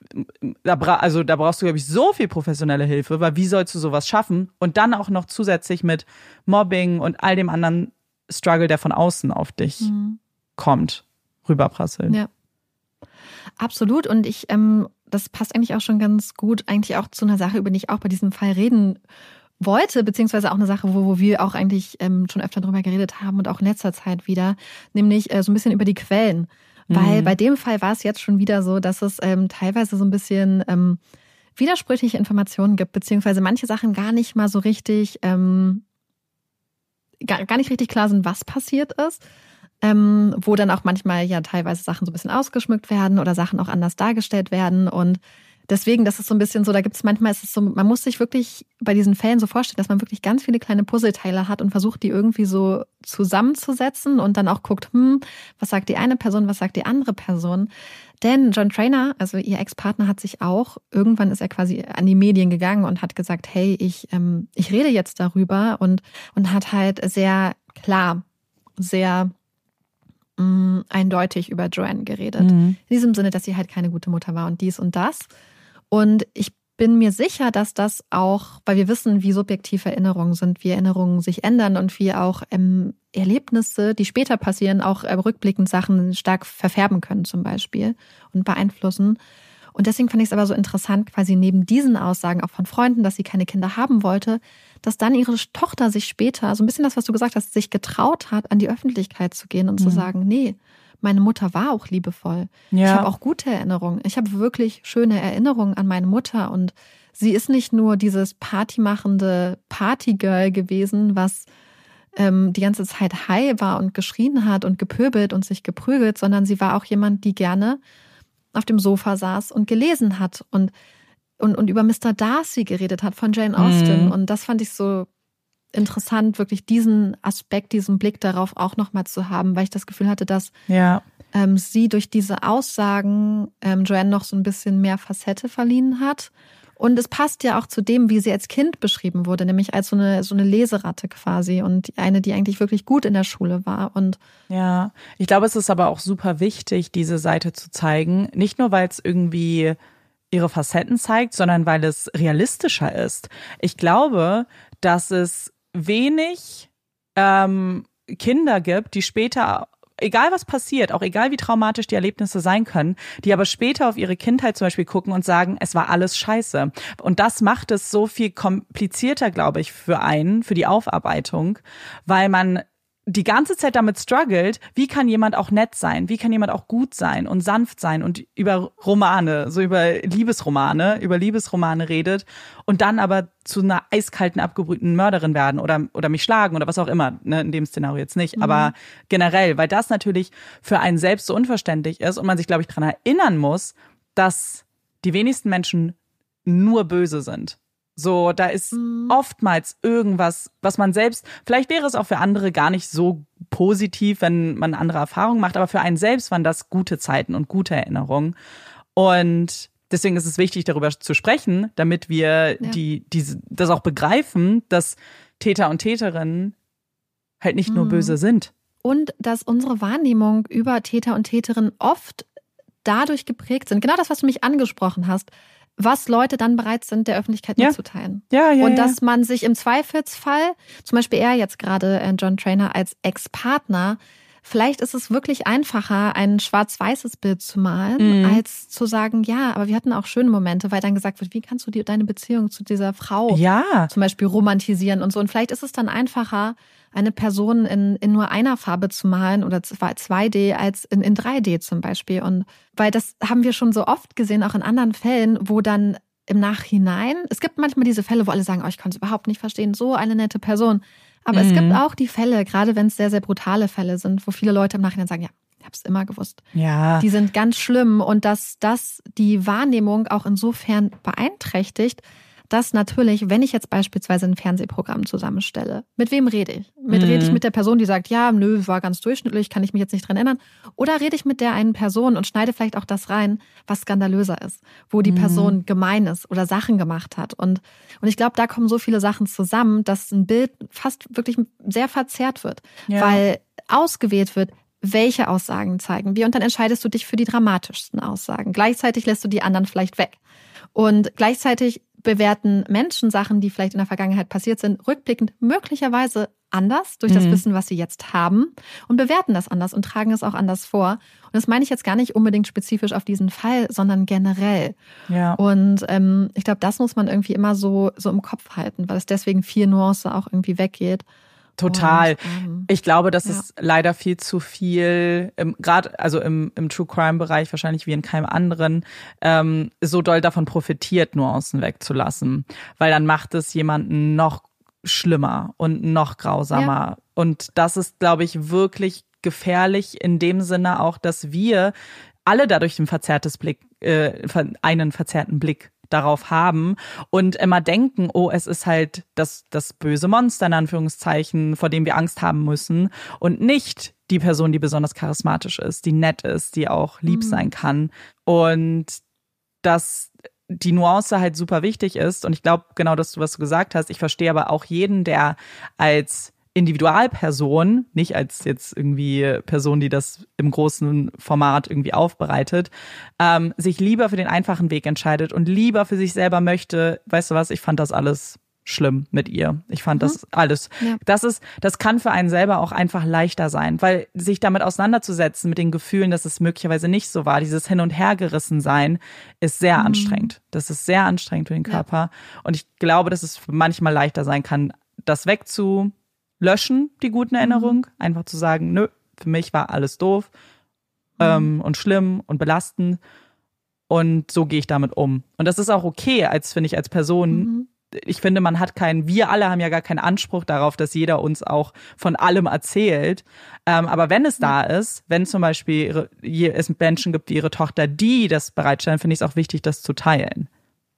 du, glaube ich, so viel professionelle Hilfe, weil wie sollst du sowas schaffen? Und dann auch noch zusätzlich mit Mobbing und all dem anderen Struggle, der von außen auf dich kommt, rüberprasseln. Ja, absolut. Und das passt eigentlich auch schon ganz gut eigentlich auch zu einer Sache, über die ich auch bei diesem Fall reden wollte, beziehungsweise auch eine Sache, wo wir auch eigentlich schon öfter drüber geredet haben und auch in letzter Zeit wieder, nämlich so ein bisschen über die Quellen. Weil bei dem Fall war es jetzt schon wieder so, dass es teilweise so ein bisschen widersprüchliche Informationen gibt, beziehungsweise manche Sachen gar nicht mal so richtig, gar nicht richtig klar sind, was passiert ist. Wo dann auch manchmal ja teilweise Sachen so ein bisschen ausgeschmückt werden oder Sachen auch anders dargestellt werden. Und deswegen, das ist so ein bisschen so, manchmal ist es so, man muss sich wirklich bei diesen Fällen so vorstellen, dass man wirklich ganz viele kleine Puzzleteile hat und versucht, die irgendwie so zusammenzusetzen und dann auch guckt, was sagt die eine Person, was sagt die andere Person. Denn John Traynor, also ihr Ex-Partner, hat sich auch, irgendwann ist er quasi an die Medien gegangen und hat gesagt, hey, ich rede jetzt darüber und hat halt sehr klar, sehr eindeutig über Joanne geredet. In diesem Sinne, dass sie halt keine gute Mutter war und dies und das. Und ich bin mir sicher, dass das auch, weil wir wissen, wie subjektiv Erinnerungen sind, wie Erinnerungen sich ändern und wie auch Erlebnisse, die später passieren, auch rückblickend Sachen stark verfärben können zum Beispiel und beeinflussen. Und deswegen fand ich es aber so interessant, quasi neben diesen Aussagen auch von Freunden, dass sie keine Kinder haben wollte, dass dann ihre Tochter sich später, so ein bisschen das, was du gesagt hast, sich getraut hat, an die Öffentlichkeit zu gehen und zu sagen, nee, meine Mutter war auch liebevoll. Ja. Ich habe auch gute Erinnerungen. Ich habe wirklich schöne Erinnerungen an meine Mutter und sie ist nicht nur dieses partymachende Partygirl gewesen, was die ganze Zeit high war und geschrien hat und gepöbelt und sich geprügelt, sondern sie war auch jemand, die gerne auf dem Sofa saß und gelesen hat und über Mr. Darcy geredet hat von Jane Austen. Und das fand ich so interessant, wirklich diesen Aspekt, diesen Blick darauf auch nochmal zu haben, weil ich das Gefühl hatte, dass sie durch diese Aussagen Joanne noch so ein bisschen mehr Facette verliehen hat. Und es passt ja auch zu dem, wie sie als Kind beschrieben wurde, nämlich als so eine Leseratte quasi und eine, die eigentlich wirklich gut in der Schule war. Und ja, ich glaube, es ist aber auch super wichtig, diese Seite zu zeigen. Nicht nur, weil es irgendwie ihre Facetten zeigt, sondern weil es realistischer ist. Ich glaube, dass es wenig Kinder gibt, die später, egal was passiert, auch egal wie traumatisch die Erlebnisse sein können, die aber später auf ihre Kindheit zum Beispiel gucken und sagen, es war alles scheiße. Und das macht es so viel komplizierter, glaube ich, für die Aufarbeitung, weil man die ganze Zeit damit struggelt, wie kann jemand auch nett sein, wie kann jemand auch gut sein und sanft sein und über Liebesromane redet und dann aber zu einer eiskalten, abgebrühten Mörderin werden oder mich schlagen oder was auch immer, ne, in dem Szenario jetzt nicht, aber generell, weil das natürlich für einen selbst so unverständlich ist und man sich, glaube ich, daran erinnern muss, dass die wenigsten Menschen nur böse sind. So, da ist oftmals irgendwas, was man selbst, vielleicht wäre es auch für andere gar nicht so positiv, wenn man andere Erfahrungen macht, aber für einen selbst waren das gute Zeiten und gute Erinnerungen. Und deswegen ist es wichtig, darüber zu sprechen, damit wir das auch begreifen, dass Täter und Täterinnen halt nicht nur böse sind. Und dass unsere Wahrnehmung über Täter und Täterinnen oft dadurch geprägt sind. Genau das, was du mich angesprochen hast. Was Leute dann bereit sind, der Öffentlichkeit mitzuteilen. Und dass man sich im Zweifelsfall, zum Beispiel er jetzt gerade, John Trainer, als Ex-Partner, vielleicht ist es wirklich einfacher, ein schwarz-weißes Bild zu malen, als zu sagen, ja, aber wir hatten auch schöne Momente, weil dann gesagt wird, wie kannst du deine Beziehung zu dieser Frau zum Beispiel romantisieren und so. Und vielleicht ist es dann einfacher, eine Person in nur einer Farbe zu malen oder 2D als in 3D zum Beispiel. Und weil das haben wir schon so oft gesehen, auch in anderen Fällen, wo dann im Nachhinein, es gibt manchmal diese Fälle, wo alle sagen, ich kann es überhaupt nicht verstehen, so eine nette Person. Aber es gibt auch die Fälle, gerade wenn es sehr, sehr brutale Fälle sind, wo viele Leute im Nachhinein sagen, ja, ich habe es immer gewusst. Ja. Die sind ganz schlimm und dass das die Wahrnehmung auch insofern beeinträchtigt, dass natürlich, wenn ich jetzt beispielsweise ein Fernsehprogramm zusammenstelle, mit wem rede ich? Rede ich mit der Person, die sagt, ja, nö, war ganz durchschnittlich, kann ich mich jetzt nicht dran erinnern? Oder rede ich mit der einen Person und schneide vielleicht auch das rein, was skandalöser ist, wo die Person gemein ist oder Sachen gemacht hat. Und ich glaube, da kommen so viele Sachen zusammen, dass ein Bild fast wirklich sehr verzerrt wird, weil ausgewählt wird, welche Aussagen zeigen wir. Und dann entscheidest du dich für die dramatischsten Aussagen. Gleichzeitig lässt du die anderen vielleicht weg. Und gleichzeitig bewerten Menschen Sachen, die vielleicht in der Vergangenheit passiert sind, rückblickend möglicherweise anders durch das Wissen, was sie jetzt haben und bewerten das anders und tragen es auch anders vor. Und das meine ich jetzt gar nicht unbedingt spezifisch auf diesen Fall, sondern generell. Ja. Und ich glaube, das muss man irgendwie immer so im Kopf halten, weil es deswegen viel Nuance auch irgendwie weggeht. Total. Ich glaube, das ist leider viel zu viel, gerade also im True-Crime-Bereich wahrscheinlich wie in keinem anderen, so doll davon profitiert, Nuancen wegzulassen. Weil dann macht es jemanden noch schlimmer und noch grausamer. Ja. Und das ist, glaube ich, wirklich gefährlich in dem Sinne auch, dass wir alle dadurch einen verzerrten Blick darauf haben und immer denken, es ist halt das böse Monster in Anführungszeichen, vor dem wir Angst haben müssen und nicht die Person, die besonders charismatisch ist, die nett ist, die auch lieb sein kann und dass die Nuance halt super wichtig ist und ich glaube genau, was du gesagt hast, ich verstehe aber auch jeden, der als Individualperson, nicht als jetzt irgendwie Person, die das im großen Format irgendwie aufbereitet, sich lieber für den einfachen Weg entscheidet und lieber für sich selber möchte, weißt du was, ich fand das alles schlimm mit ihr. Ich fand das alles. Ja. Das kann für einen selber auch einfach leichter sein, weil sich damit auseinanderzusetzen mit den Gefühlen, dass es möglicherweise nicht so war, dieses Hin- und Hergerissen sein, ist sehr anstrengend. Das ist sehr anstrengend für den Körper. Ja. Und ich glaube, dass es manchmal leichter sein kann, das wegzulöschen, die guten Erinnerungen, einfach zu sagen, nö, für mich war alles doof und schlimm und belastend und so gehe ich damit um. Und das ist auch okay, finde ich, als Person. Ich finde, wir alle haben ja gar keinen Anspruch darauf, dass jeder uns auch von allem erzählt. Aber wenn es da ist, wenn zum Beispiel es Menschen gibt wie ihre Tochter, die das bereitstellen, finde ich es auch wichtig, das zu teilen.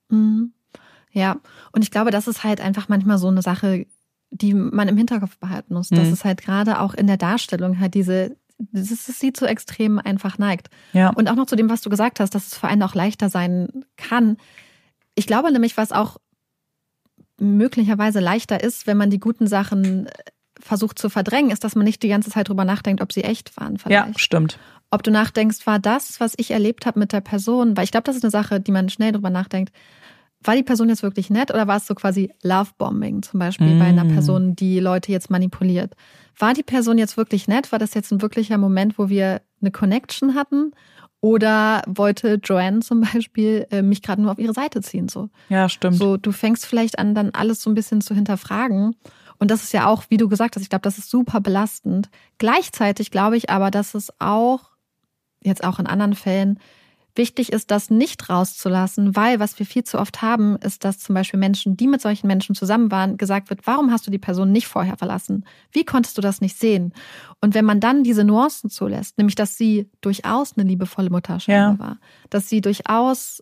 Ja, und ich glaube, das ist halt einfach manchmal so eine Sache, die man im Hinterkopf behalten muss, dass es halt gerade auch in der Darstellung halt sie zu Extremen einfach neigt. Ja. Und auch noch zu dem, was du gesagt hast, dass es für einen auch leichter sein kann. Ich glaube nämlich, was auch möglicherweise leichter ist, wenn man die guten Sachen versucht zu verdrängen, ist, dass man nicht die ganze Zeit drüber nachdenkt, ob sie echt waren vielleicht. Ja, stimmt. Ob du nachdenkst, war das, was ich erlebt habe mit der Person, weil ich glaube, das ist eine Sache, die man schnell drüber nachdenkt, war die Person jetzt wirklich nett oder war es so quasi Lovebombing zum Beispiel bei einer Person, die Leute jetzt manipuliert? War die Person jetzt wirklich nett? War das jetzt ein wirklicher Moment, wo wir eine Connection hatten? Oder wollte Joanne zum Beispiel mich gerade nur auf ihre Seite ziehen? So. Ja, stimmt. So, du fängst vielleicht an, dann alles so ein bisschen zu hinterfragen. Und das ist ja auch, wie du gesagt hast, ich glaube, das ist super belastend. Gleichzeitig glaube ich aber, dass es auch, jetzt auch in anderen Fällen, wichtig ist, das nicht rauszulassen, weil was wir viel zu oft haben, ist, dass zum Beispiel Menschen, die mit solchen Menschen zusammen waren, gesagt wird, warum hast du die Person nicht vorher verlassen? Wie konntest du das nicht sehen? Und wenn man dann diese Nuancen zulässt, nämlich, dass sie durchaus eine liebevolle Mutter scheinbar war, dass sie durchaus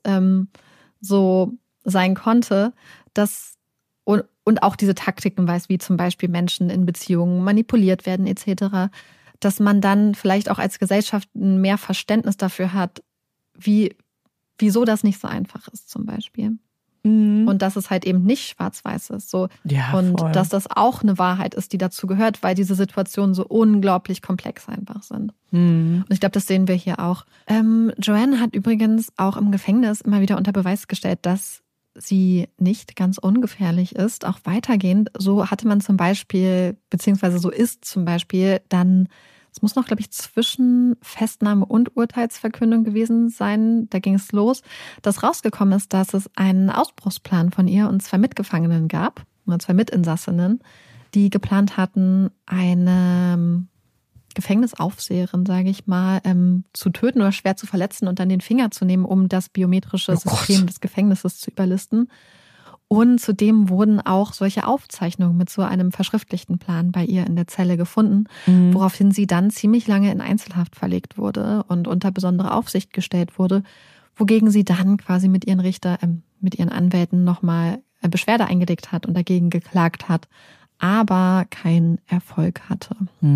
so sein konnte, dass und auch diese Taktiken weiß, wie zum Beispiel Menschen in Beziehungen manipuliert werden etc., dass man dann vielleicht auch als Gesellschaft mehr Verständnis dafür hat, wieso das nicht so einfach ist zum Beispiel. Und dass es halt eben nicht schwarz-weiß ist. So. Ja, und voll. dass das auch eine Wahrheit ist, die dazu gehört, weil diese Situationen so unglaublich komplex einfach sind. Und ich glaube, das sehen wir hier auch. Joanne hat übrigens auch im Gefängnis immer wieder unter Beweis gestellt, dass sie nicht ganz ungefährlich ist. Auch weitergehend, so hatte man zum Beispiel, beziehungsweise so ist zum Beispiel dann, es muss noch, glaube ich, zwischen Festnahme und Urteilsverkündung gewesen sein. Da ging es los, dass rausgekommen ist, dass es einen Ausbruchsplan von ihr und 2 Mitgefangenen gab, oder 2 Mitinsassinnen, die geplant hatten, eine Gefängnisaufseherin, sage ich mal, zu töten oder schwer zu verletzen und dann den Finger zu nehmen, um das biometrische System des Gefängnisses zu überlisten. Und zudem wurden auch solche Aufzeichnungen mit so einem verschriftlichten Plan bei ihr in der Zelle gefunden, woraufhin sie dann ziemlich lange in Einzelhaft verlegt wurde und unter besondere Aufsicht gestellt wurde, wogegen sie dann quasi mit ihren mit ihren Anwälten nochmal Beschwerde eingelegt hat und dagegen geklagt hat, aber keinen Erfolg hatte.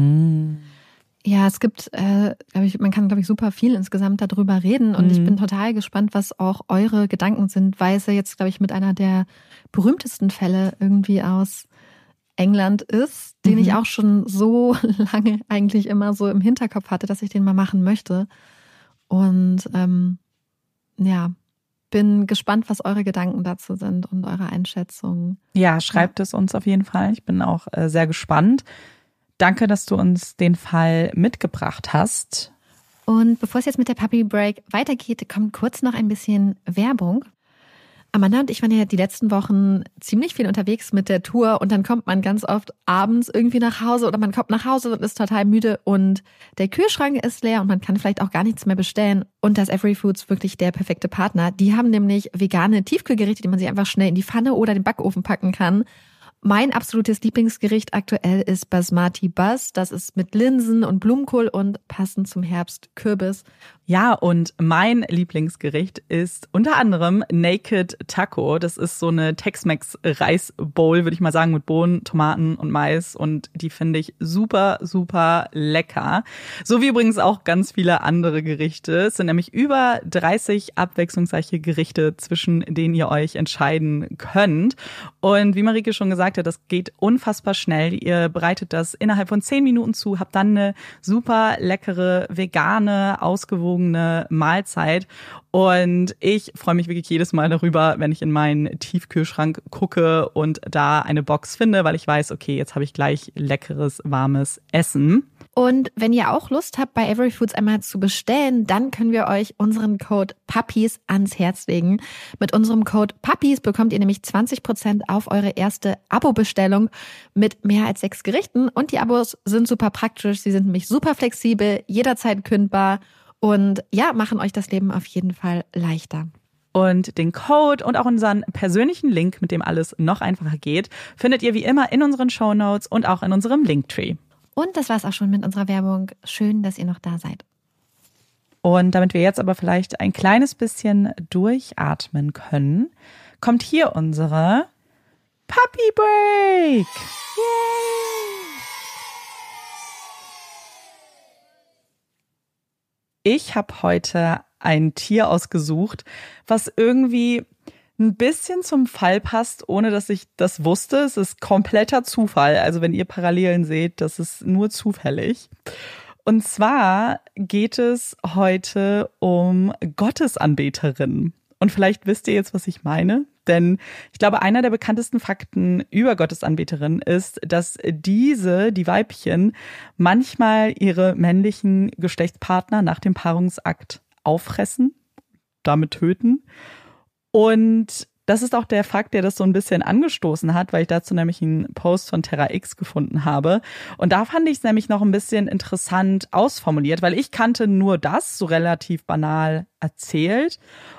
Ja, es gibt, man kann, glaube ich, super viel insgesamt darüber reden und ich bin total gespannt, was auch eure Gedanken sind, weil es ja jetzt, glaube ich, mit einer der berühmtesten Fälle irgendwie aus England ist, den ich auch schon so lange eigentlich immer so im Hinterkopf hatte, dass ich den mal machen möchte. Und bin gespannt, was eure Gedanken dazu sind und eure Einschätzungen. Ja, schreibt es uns auf jeden Fall. Ich bin auch sehr gespannt. Danke, dass du uns den Fall mitgebracht hast. Und bevor es jetzt mit der Puppy Break weitergeht, kommt kurz noch ein bisschen Werbung. Amanda und ich waren ja die letzten Wochen ziemlich viel unterwegs mit der Tour und dann kommt man ganz oft abends irgendwie nach Hause oder man kommt nach Hause und ist total müde und der Kühlschrank ist leer und man kann vielleicht auch gar nichts mehr bestellen. Und da ist Everyfoods wirklich der perfekte Partner. Die haben nämlich vegane Tiefkühlgerichte, die man sich einfach schnell in die Pfanne oder den Backofen packen kann. Mein absolutes Lieblingsgericht aktuell ist Basmati Buzz. Das ist mit Linsen und Blumenkohl und passend zum Herbst Kürbis. Ja, und mein Lieblingsgericht ist unter anderem Naked Taco. Das ist so eine Tex-Mex-Reis-Bowl, würde ich mal sagen, mit Bohnen, Tomaten und Mais. Und die finde ich super, super lecker. So wie übrigens auch ganz viele andere Gerichte. Es sind nämlich über 30 abwechslungsreiche Gerichte, zwischen denen ihr euch entscheiden könnt. Und wie Marike schon gesagt hat, das geht unfassbar schnell. Ihr bereitet das innerhalb von 10 Minuten zu, habt dann eine super leckere, vegane, ausgewogene Mahlzeit. Und ich freue mich wirklich jedes Mal darüber, wenn ich in meinen Tiefkühlschrank gucke und da eine Box finde, weil ich weiß, okay, jetzt habe ich gleich leckeres, warmes Essen. Und wenn ihr auch Lust habt, bei Everyfoods einmal zu bestellen, dann können wir euch unseren Code PUPPIES ans Herz legen. Mit unserem Code PUPPIES bekommt ihr nämlich 20% auf eure erste Abo-Bestellung mit mehr als 6 Gerichten. Und die Abos sind super praktisch, sie sind nämlich super flexibel, jederzeit kündbar und ja, machen euch das Leben auf jeden Fall leichter. Und den Code und auch unseren persönlichen Link, mit dem alles noch einfacher geht, findet ihr wie immer in unseren Shownotes und auch in unserem Linktree. Und das war's auch schon mit unserer Werbung. Schön, dass ihr noch da seid. Und damit wir jetzt aber vielleicht ein kleines bisschen durchatmen können, kommt hier unsere Puppy Break. Yay! Ich habe heute ein Tier ausgesucht, was irgendwie ein bisschen zum Fall passt, ohne dass ich das wusste. Es ist kompletter Zufall. Also wenn ihr Parallelen seht, das ist nur zufällig. Und zwar geht es heute um Gottesanbeterinnen. Und vielleicht wisst ihr jetzt, was ich meine. Denn ich glaube, einer der bekanntesten Fakten über Gottesanbeterinnen ist, dass die Weibchen, manchmal ihre männlichen Geschlechtspartner nach dem Paarungsakt auffressen, damit töten. Und Das ist auch der Fakt, der das so ein bisschen angestoßen hat, weil ich dazu nämlich einen Post von Terra X gefunden habe. Und da fand ich es nämlich noch ein bisschen interessant ausformuliert, weil ich kannte nur das, so relativ banal erzählt.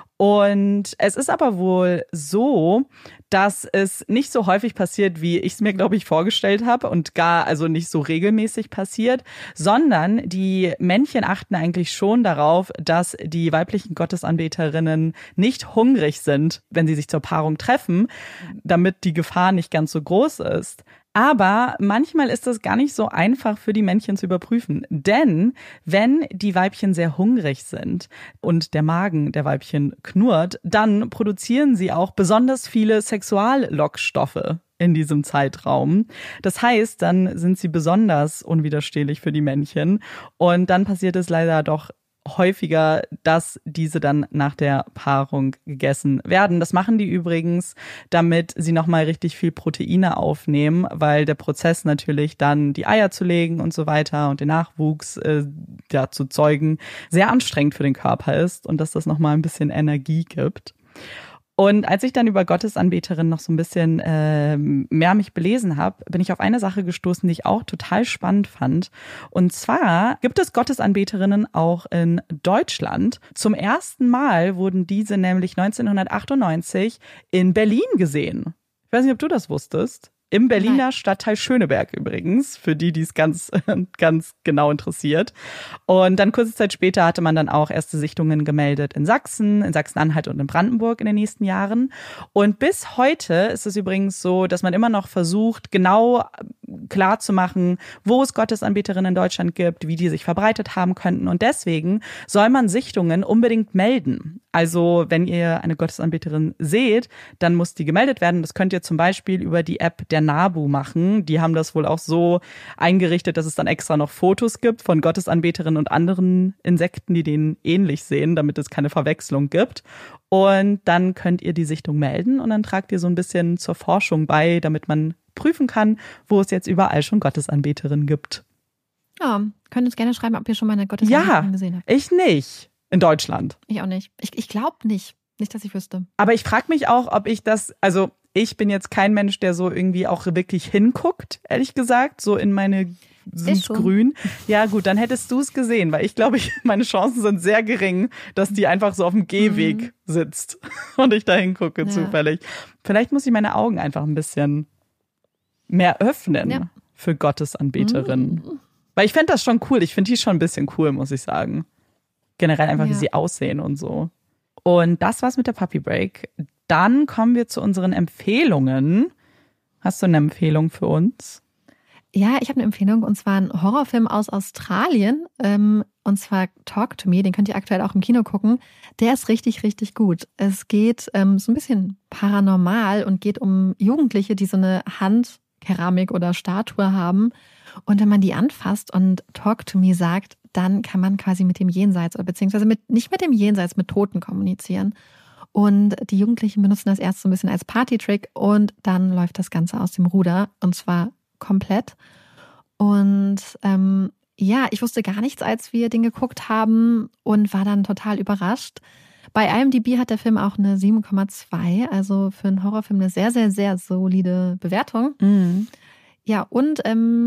Und es ist aber wohl so, dass es nicht so häufig passiert, wie ich es mir, glaube ich, vorgestellt habe und gar also nicht so regelmäßig passiert, sondern die Männchen achten eigentlich schon darauf, dass die weiblichen Gottesanbeterinnen nicht hungrig sind, wenn sie sich zur Paarung treffen, damit die Gefahr nicht ganz so groß ist. Aber manchmal ist das gar nicht so einfach für die Männchen zu überprüfen. Denn wenn die Weibchen sehr hungrig sind und der Magen der Weibchen knurrt, dann produzieren sie auch besonders viele Sexuallockstoffe in diesem Zeitraum. Das heißt, dann sind sie besonders unwiderstehlich für die Männchen. Und dann passiert es leider doch häufiger, dass diese dann nach der Paarung gegessen werden. Das machen die übrigens, damit sie nochmal richtig viel Proteine aufnehmen, weil der Prozess natürlich dann die Eier zu legen und so weiter und den Nachwuchs zu zeugen sehr anstrengend für den Körper ist und dass das nochmal ein bisschen Energie gibt. Und als ich dann über Gottesanbeterinnen noch so ein bisschen mehr mich belesen habe, bin ich auf eine Sache gestoßen, die ich auch total spannend fand. Und zwar gibt es Gottesanbeterinnen auch in Deutschland. Zum ersten Mal wurden diese nämlich 1998 in Berlin gesehen. Ich weiß nicht, ob du das wusstest. Im Berliner Stadtteil Schöneberg übrigens, für die es ganz genau interessiert. Und dann kurze Zeit später hatte man dann auch erste Sichtungen gemeldet in Sachsen, in Sachsen-Anhalt und in Brandenburg in den nächsten Jahren. Und bis heute ist es übrigens so, dass man immer noch versucht, genau klar zu machen, wo es Gottesanbeterinnen in Deutschland gibt, wie die sich verbreitet haben könnten. Und deswegen soll man Sichtungen unbedingt melden. Also wenn ihr eine Gottesanbeterin seht, dann muss die gemeldet werden. Das könnt ihr zum Beispiel über die App der NABU machen. Die haben das wohl auch so eingerichtet, dass es dann extra noch Fotos gibt von Gottesanbeterinnen und anderen Insekten, die denen ähnlich sehen, damit es keine Verwechslung gibt. Und dann könnt ihr die Sichtung melden und dann tragt ihr so ein bisschen zur Forschung bei, damit man prüfen kann, wo es jetzt überall schon Gottesanbeterinnen gibt. Ja, könnt uns gerne schreiben, ob ihr schon mal eine Gottesanbeterin gesehen habt. Ich nicht. In Deutschland. Ich auch nicht. Ich glaube nicht. Nicht, dass ich wüsste. Aber ich frage mich auch, ob ich das, also ich bin jetzt kein Mensch, der so irgendwie auch wirklich hinguckt, ehrlich gesagt, so in meine sind grün. Ja gut, dann hättest du es gesehen, weil ich glaube, meine Chancen sind sehr gering, dass die einfach so auf dem Gehweg sitzt und ich da hingucke zufällig. Vielleicht muss ich meine Augen einfach ein bisschen mehr öffnen für Gottesanbeterinnen. Weil ich fände das schon cool. Ich finde die schon ein bisschen cool, muss ich sagen. Generell einfach, wie sie aussehen und so. Und das war's mit der Puppy Break. Dann kommen wir zu unseren Empfehlungen. Hast du eine Empfehlung für uns? Ja, ich habe eine Empfehlung und zwar ein Horrorfilm aus Australien. Und zwar Talk to Me, den könnt ihr aktuell auch im Kino gucken. Der ist richtig, richtig gut. Es geht so ein bisschen paranormal und geht um Jugendliche, die so eine Handkeramik oder Statue haben. Und wenn man die anfasst und Talk to Me sagt, dann kann man quasi mit dem Jenseits oder beziehungsweise nicht mit dem Jenseits, mit Toten kommunizieren. Und die Jugendlichen benutzen das erst so ein bisschen als Partytrick und dann läuft das Ganze aus dem Ruder und zwar komplett. Und ich wusste gar nichts, als wir den geguckt haben und war dann total überrascht. Bei IMDb hat der Film auch eine 7,2, also für einen Horrorfilm eine sehr, sehr, sehr solide Bewertung. Mhm. Ja, und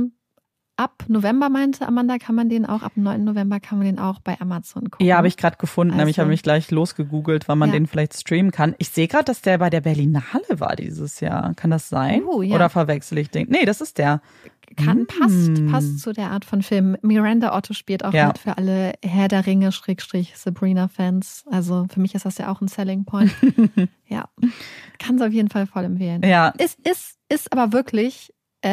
ab November, meinte Amanda, kann man den auch, ab 9. November kann man den auch bei Amazon gucken. Ja, habe ich gerade gefunden. Also, ich habe mich gleich losgegoogelt, wann man den vielleicht streamen kann. Ich sehe gerade, dass der bei der Berlinale war dieses Jahr. Kann das sein? Oder verwechsel ich den? Nee, das ist der. Passt zu der Art von Film. Miranda Otto spielt auch mit für alle Herr der Ringe /Sabrina-Fans. Also für mich ist das ja auch ein Selling Point. Ja, kann es auf jeden Fall voll empfehlen. Ja. Ist aber wirklich...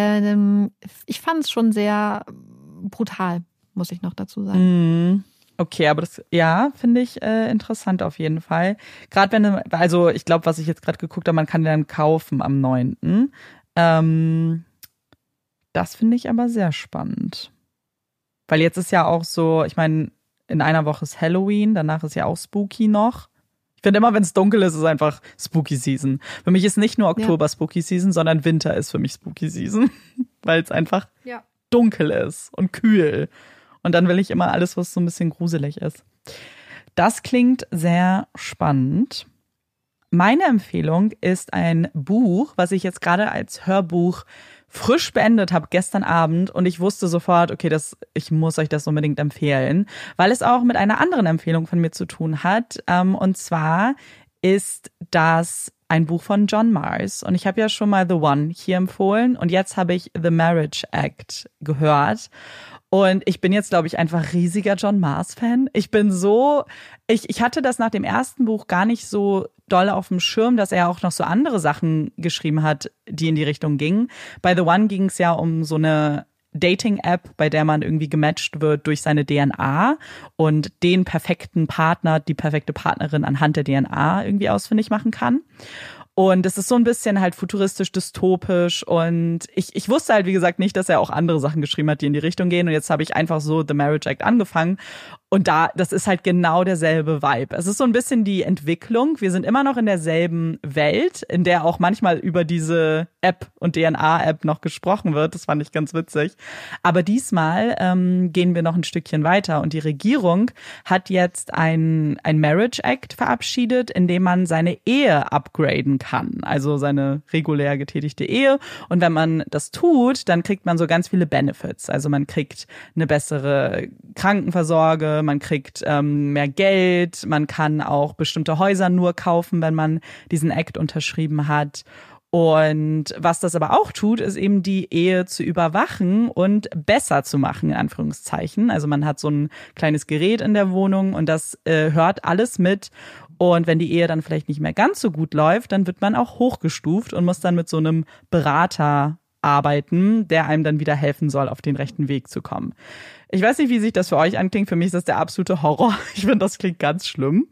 ich fand es schon sehr brutal, muss ich noch dazu sagen. Okay, aber das, finde ich interessant auf jeden Fall. Gerade wenn, also ich glaube, was ich jetzt gerade geguckt habe, man kann den dann kaufen am 9. Das finde ich aber sehr spannend. Weil jetzt ist ja auch so, ich meine, in einer Woche ist Halloween, danach ist ja auch Spooky noch. Ich finde immer, wenn es dunkel ist, ist es einfach Spooky Season. Für mich ist nicht nur Oktober Spooky Season, sondern Winter ist für mich Spooky Season. Weil es einfach dunkel ist und kühl. Und dann will ich immer alles, was so ein bisschen gruselig ist. Das klingt sehr spannend. meine Empfehlung ist ein Buch, was ich jetzt gerade als Hörbuch frisch beendet habe gestern Abend und ich wusste sofort, okay, ich muss euch das unbedingt empfehlen, weil es auch mit einer anderen Empfehlung von mir zu tun hat. Und zwar ist das ein Buch von John Mars. Und ich habe ja schon mal The One hier empfohlen und jetzt habe ich The Marriage Act gehört. Und ich bin jetzt, glaube ich, einfach riesiger John Mars-Fan. Ich hatte das nach dem ersten Buch gar nicht so doll auf dem Schirm, dass er auch noch so andere Sachen geschrieben hat, die in die Richtung gingen. Bei The One ging es ja um so eine Dating-App, bei der man irgendwie gematcht wird durch seine DNA und den perfekten Partner, die perfekte Partnerin anhand der DNA irgendwie ausfindig machen kann. Und es ist so ein bisschen halt futuristisch, dystopisch und ich wusste halt, wie gesagt, nicht, dass er auch andere Sachen geschrieben hat, die in die Richtung gehen. Und jetzt habe ich einfach so The Marriage Act angefangen und das ist halt genau derselbe Vibe. Es ist so ein bisschen die Entwicklung. Wir sind immer noch in derselben Welt, in der auch manchmal über diese App und DNA-App noch gesprochen wird. Das fand ich ganz witzig. Aber diesmal gehen wir noch ein Stückchen weiter und die Regierung hat jetzt ein Marriage Act verabschiedet, in dem man seine Ehe upgraden kann, also seine regulär getätigte Ehe. Und wenn man das tut, dann kriegt man so ganz viele Benefits. Also man kriegt eine bessere Krankenversorgung, man kriegt mehr Geld, man kann auch bestimmte Häuser nur kaufen, wenn man diesen Act unterschrieben hat. Und was das aber auch tut, ist eben die Ehe zu überwachen und besser zu machen, in Anführungszeichen. Also man hat so ein kleines Gerät in der Wohnung und das hört alles mit. Und wenn die Ehe dann vielleicht nicht mehr ganz so gut läuft, dann wird man auch hochgestuft und muss dann mit so einem Berater arbeiten, der einem dann wieder helfen soll, auf den rechten Weg zu kommen. Ich weiß nicht, wie sich das für euch anklingt. Für mich ist das der absolute Horror. Ich finde, das klingt ganz schlimm.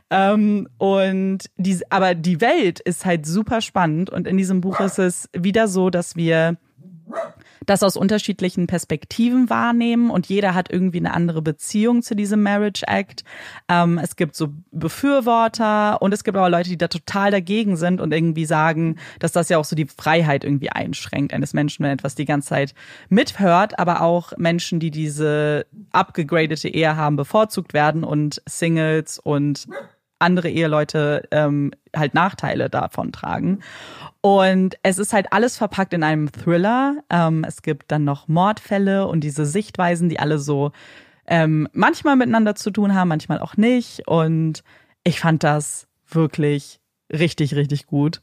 Aber die Welt ist halt super spannend. Und in diesem Buch ist es wieder so, dass wir das aus unterschiedlichen Perspektiven wahrnehmen und jeder hat irgendwie eine andere Beziehung zu diesem Marriage Act. Es gibt so Befürworter und es gibt aber Leute, die da total dagegen sind und irgendwie sagen, dass das ja auch so die Freiheit irgendwie einschränkt eines Menschen, wenn etwas die ganze Zeit mithört, aber auch Menschen, die diese abgegradete Ehe haben, bevorzugt werden und Singles und andere Eheleute halt Nachteile davon tragen. Und es ist halt alles verpackt in einem Thriller. Es gibt dann noch Mordfälle und diese Sichtweisen, die alle so manchmal miteinander zu tun haben, manchmal auch nicht. Und ich fand das wirklich richtig, richtig gut.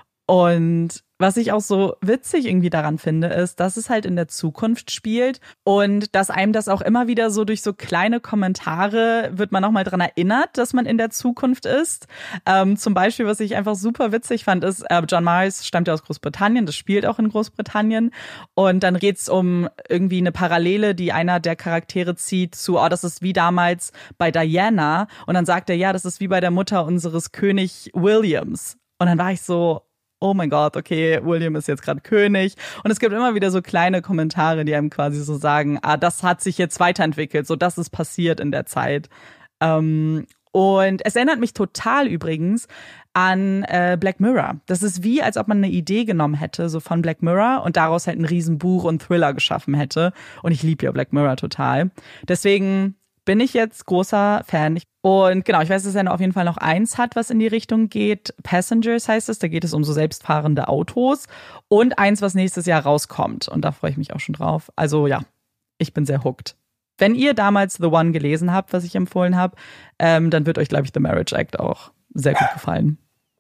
Und was ich auch so witzig irgendwie daran finde, ist, dass es halt in der Zukunft spielt und dass einem das auch immer wieder so durch so kleine Kommentare wird man nochmal dran erinnert, dass man in der Zukunft ist. Zum Beispiel, was ich einfach super witzig fand, ist, John Mars stammt ja aus Großbritannien, das spielt auch in Großbritannien und dann geht's um irgendwie eine Parallele, die einer der Charaktere zieht zu, das ist wie damals bei Diana und dann sagt er, ja, das ist wie bei der Mutter unseres König Williams und dann war ich so, oh mein Gott, okay, William ist jetzt gerade König. Und es gibt immer wieder so kleine Kommentare, die einem quasi so sagen, das hat sich jetzt weiterentwickelt, so das ist passiert in der Zeit. Und es erinnert mich total übrigens an Black Mirror. Das ist wie, als ob man eine Idee genommen hätte, so von Black Mirror und daraus halt ein Riesenbuch und Thriller geschaffen hätte. Und ich liebe ja Black Mirror total. Deswegen bin ich jetzt großer Fan. Und genau, ich weiß, dass er auf jeden Fall noch eins hat, was in die Richtung geht. Passengers heißt es, da geht es um so selbstfahrende Autos. Und eins, was nächstes Jahr rauskommt. Und da freue ich mich auch schon drauf. Also ja, ich bin sehr hooked. Wenn ihr damals The One gelesen habt, was ich empfohlen habe, dann wird euch, glaube ich, The Marriage Act auch sehr gut gefallen.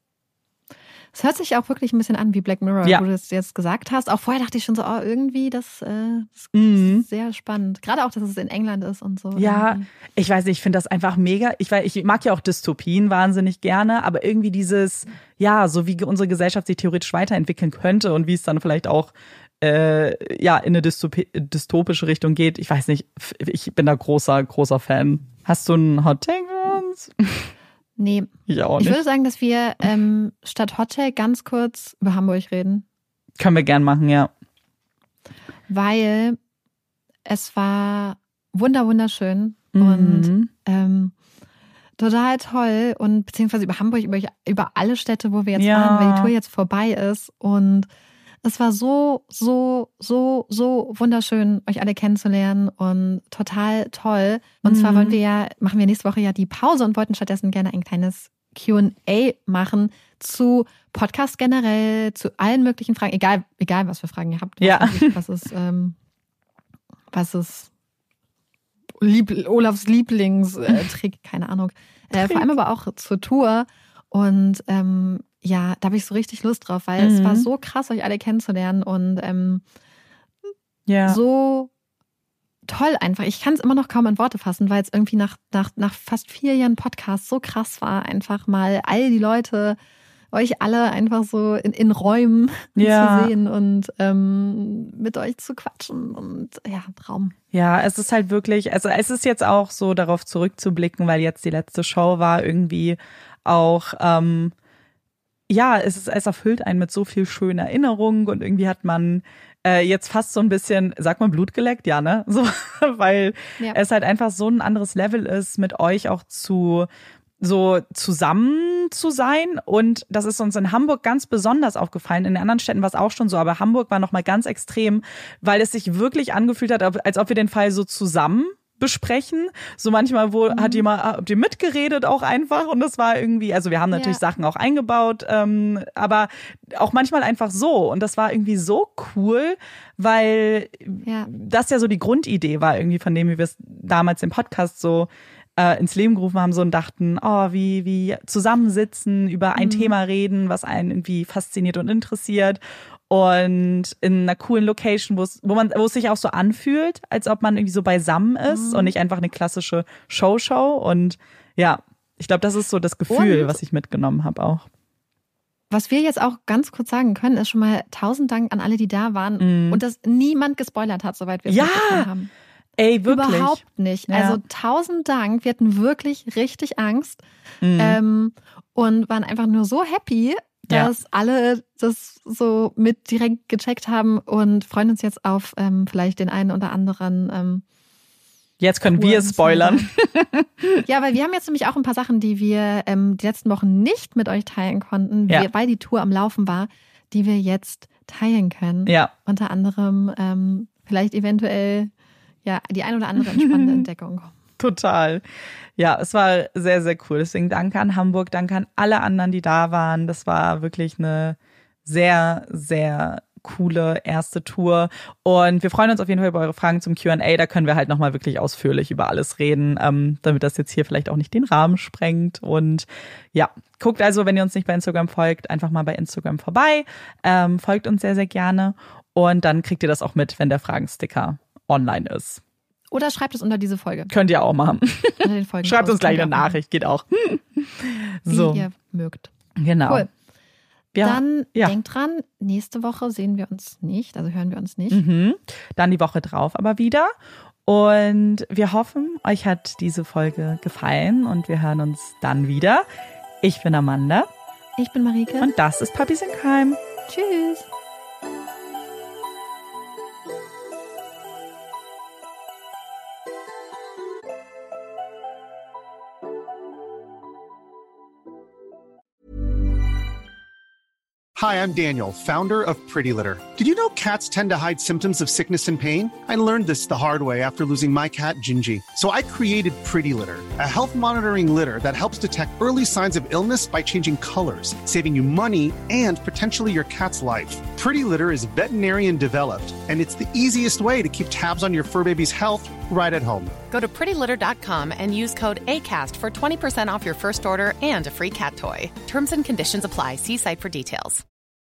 Es hört sich auch wirklich ein bisschen an wie Black Mirror, ja, wo du das jetzt gesagt hast. Auch vorher dachte ich schon so, irgendwie, das ist sehr spannend. Gerade auch, dass es in England ist und so. Ja, irgendwie. Ich weiß nicht, ich finde das einfach mega. Ich mag ja auch Dystopien wahnsinnig gerne, aber irgendwie dieses, ja, so wie unsere Gesellschaft sich theoretisch weiterentwickeln könnte und wie es dann vielleicht auch in eine dystopische Richtung geht. Ich weiß nicht, ich bin da großer Fan. Hast du einen Hot Take für uns? Nee. Ich auch nicht. Ich würde sagen, dass wir statt Hot Take ganz kurz über Hamburg reden. Können wir gern machen, ja. Weil es war wunderschön und total toll und beziehungsweise über Hamburg, über alle Städte, wo wir jetzt waren, weil die Tour jetzt vorbei ist und es war so wunderschön, euch alle kennenzulernen und total toll. Und zwar machen wir nächste Woche ja die Pause und wollten stattdessen gerne ein kleines Q&A machen zu Podcast generell, zu allen möglichen Fragen, egal was für Fragen ihr habt. Ja. Was ist Olafs Lieblingstrick, keine Ahnung. Vor allem aber auch zur Tour. Und da habe ich so richtig Lust drauf, weil es war so krass, euch alle kennenzulernen und so toll einfach. Ich kann es immer noch kaum in Worte fassen, weil es irgendwie nach fast 4 Jahren Podcast so krass war, einfach mal all die Leute, euch alle einfach so in Räumen zu sehen und mit euch zu quatschen und Traum. Ja, es ist halt wirklich, also es ist jetzt auch so darauf zurückzublicken, weil jetzt die letzte Show war irgendwie auch, es erfüllt einen mit so viel schönen Erinnerungen und irgendwie hat man jetzt fast so ein bisschen, sagt man Blut geleckt? Ja, ne? So, weil es halt einfach so ein anderes Level ist, mit euch auch so zusammen zu sein. Und das ist uns in Hamburg ganz besonders aufgefallen. In den anderen Städten war es auch schon so, aber Hamburg war nochmal ganz extrem, weil es sich wirklich angefühlt hat, als ob wir den Fall so zusammen besprechen. So manchmal habt ihr mitgeredet auch einfach und das war irgendwie, also wir haben natürlich Sachen auch eingebaut, aber auch manchmal einfach so und das war irgendwie so cool, weil das ja so die Grundidee war irgendwie von dem, wie wir es damals im Podcast so ins Leben gerufen haben so und dachten, wie zusammensitzen, über ein Thema reden, was einen irgendwie fasziniert und interessiert. Und in einer coolen Location, wo es sich auch so anfühlt, als ob man irgendwie so beisammen ist und nicht einfach eine klassische Show. Und ich glaube, das ist so das Gefühl, was ich mitgenommen habe auch. Was wir jetzt auch ganz kurz sagen können, ist schon mal 1000 Dank an alle, die da waren und dass niemand gespoilert hat, soweit wir es mitbekommen haben. Ey, wirklich? Überhaupt nicht. Ja. Also 1000 Dank. Wir hatten wirklich richtig Angst und waren einfach nur so happy, dass alle das so mit direkt gecheckt haben und freuen uns jetzt auf vielleicht den einen oder anderen. Jetzt können wir spoilern. Ja, weil wir haben jetzt nämlich auch ein paar Sachen, die wir die letzten Wochen nicht mit euch teilen konnten, weil die Tour am Laufen war, die wir jetzt teilen können. Ja. Unter anderem vielleicht eventuell die ein oder andere entspannende Entdeckung. Total. Ja, es war sehr, sehr cool. Deswegen danke an Hamburg, danke an alle anderen, die da waren. Das war wirklich eine sehr, sehr coole erste Tour. Und wir freuen uns auf jeden Fall über eure Fragen zum Q&A. Da können wir halt nochmal wirklich ausführlich über alles reden, damit das jetzt hier vielleicht auch nicht den Rahmen sprengt. Und guckt also, wenn ihr uns nicht bei Instagram folgt, einfach mal bei Instagram vorbei. Folgt uns sehr, sehr gerne. Und dann kriegt ihr das auch mit, wenn der Fragensticker online ist. Oder schreibt es unter diese Folge. Könnt ihr auch machen. Schreibt uns gleich eine Nachricht, geht auch. So. Wie ihr mögt. Genau. Cool. Dann denkt dran, nächste Woche sehen wir uns nicht, also hören wir uns nicht. Dann die Woche drauf aber wieder. Und wir hoffen, euch hat diese Folge gefallen und wir hören uns dann wieder. Ich bin Amanda. Ich bin Marike. Und das ist Puppies in Crime. Tschüss. Hi, I'm Daniel, founder of Pretty Litter. Did you know cats tend to hide symptoms of sickness and pain? I learned this the hard way after losing my cat, Gingy. So I created Pretty Litter, a health monitoring litter that helps detect early signs of illness by changing colors, saving you money and potentially your cat's life. Pretty Litter is veterinarian developed, and it's the easiest way to keep tabs on your fur baby's health right at home. Go to prettylitter.com and use code ACAST for 20% off your first order and a free cat toy. Terms and conditions apply. See site for details.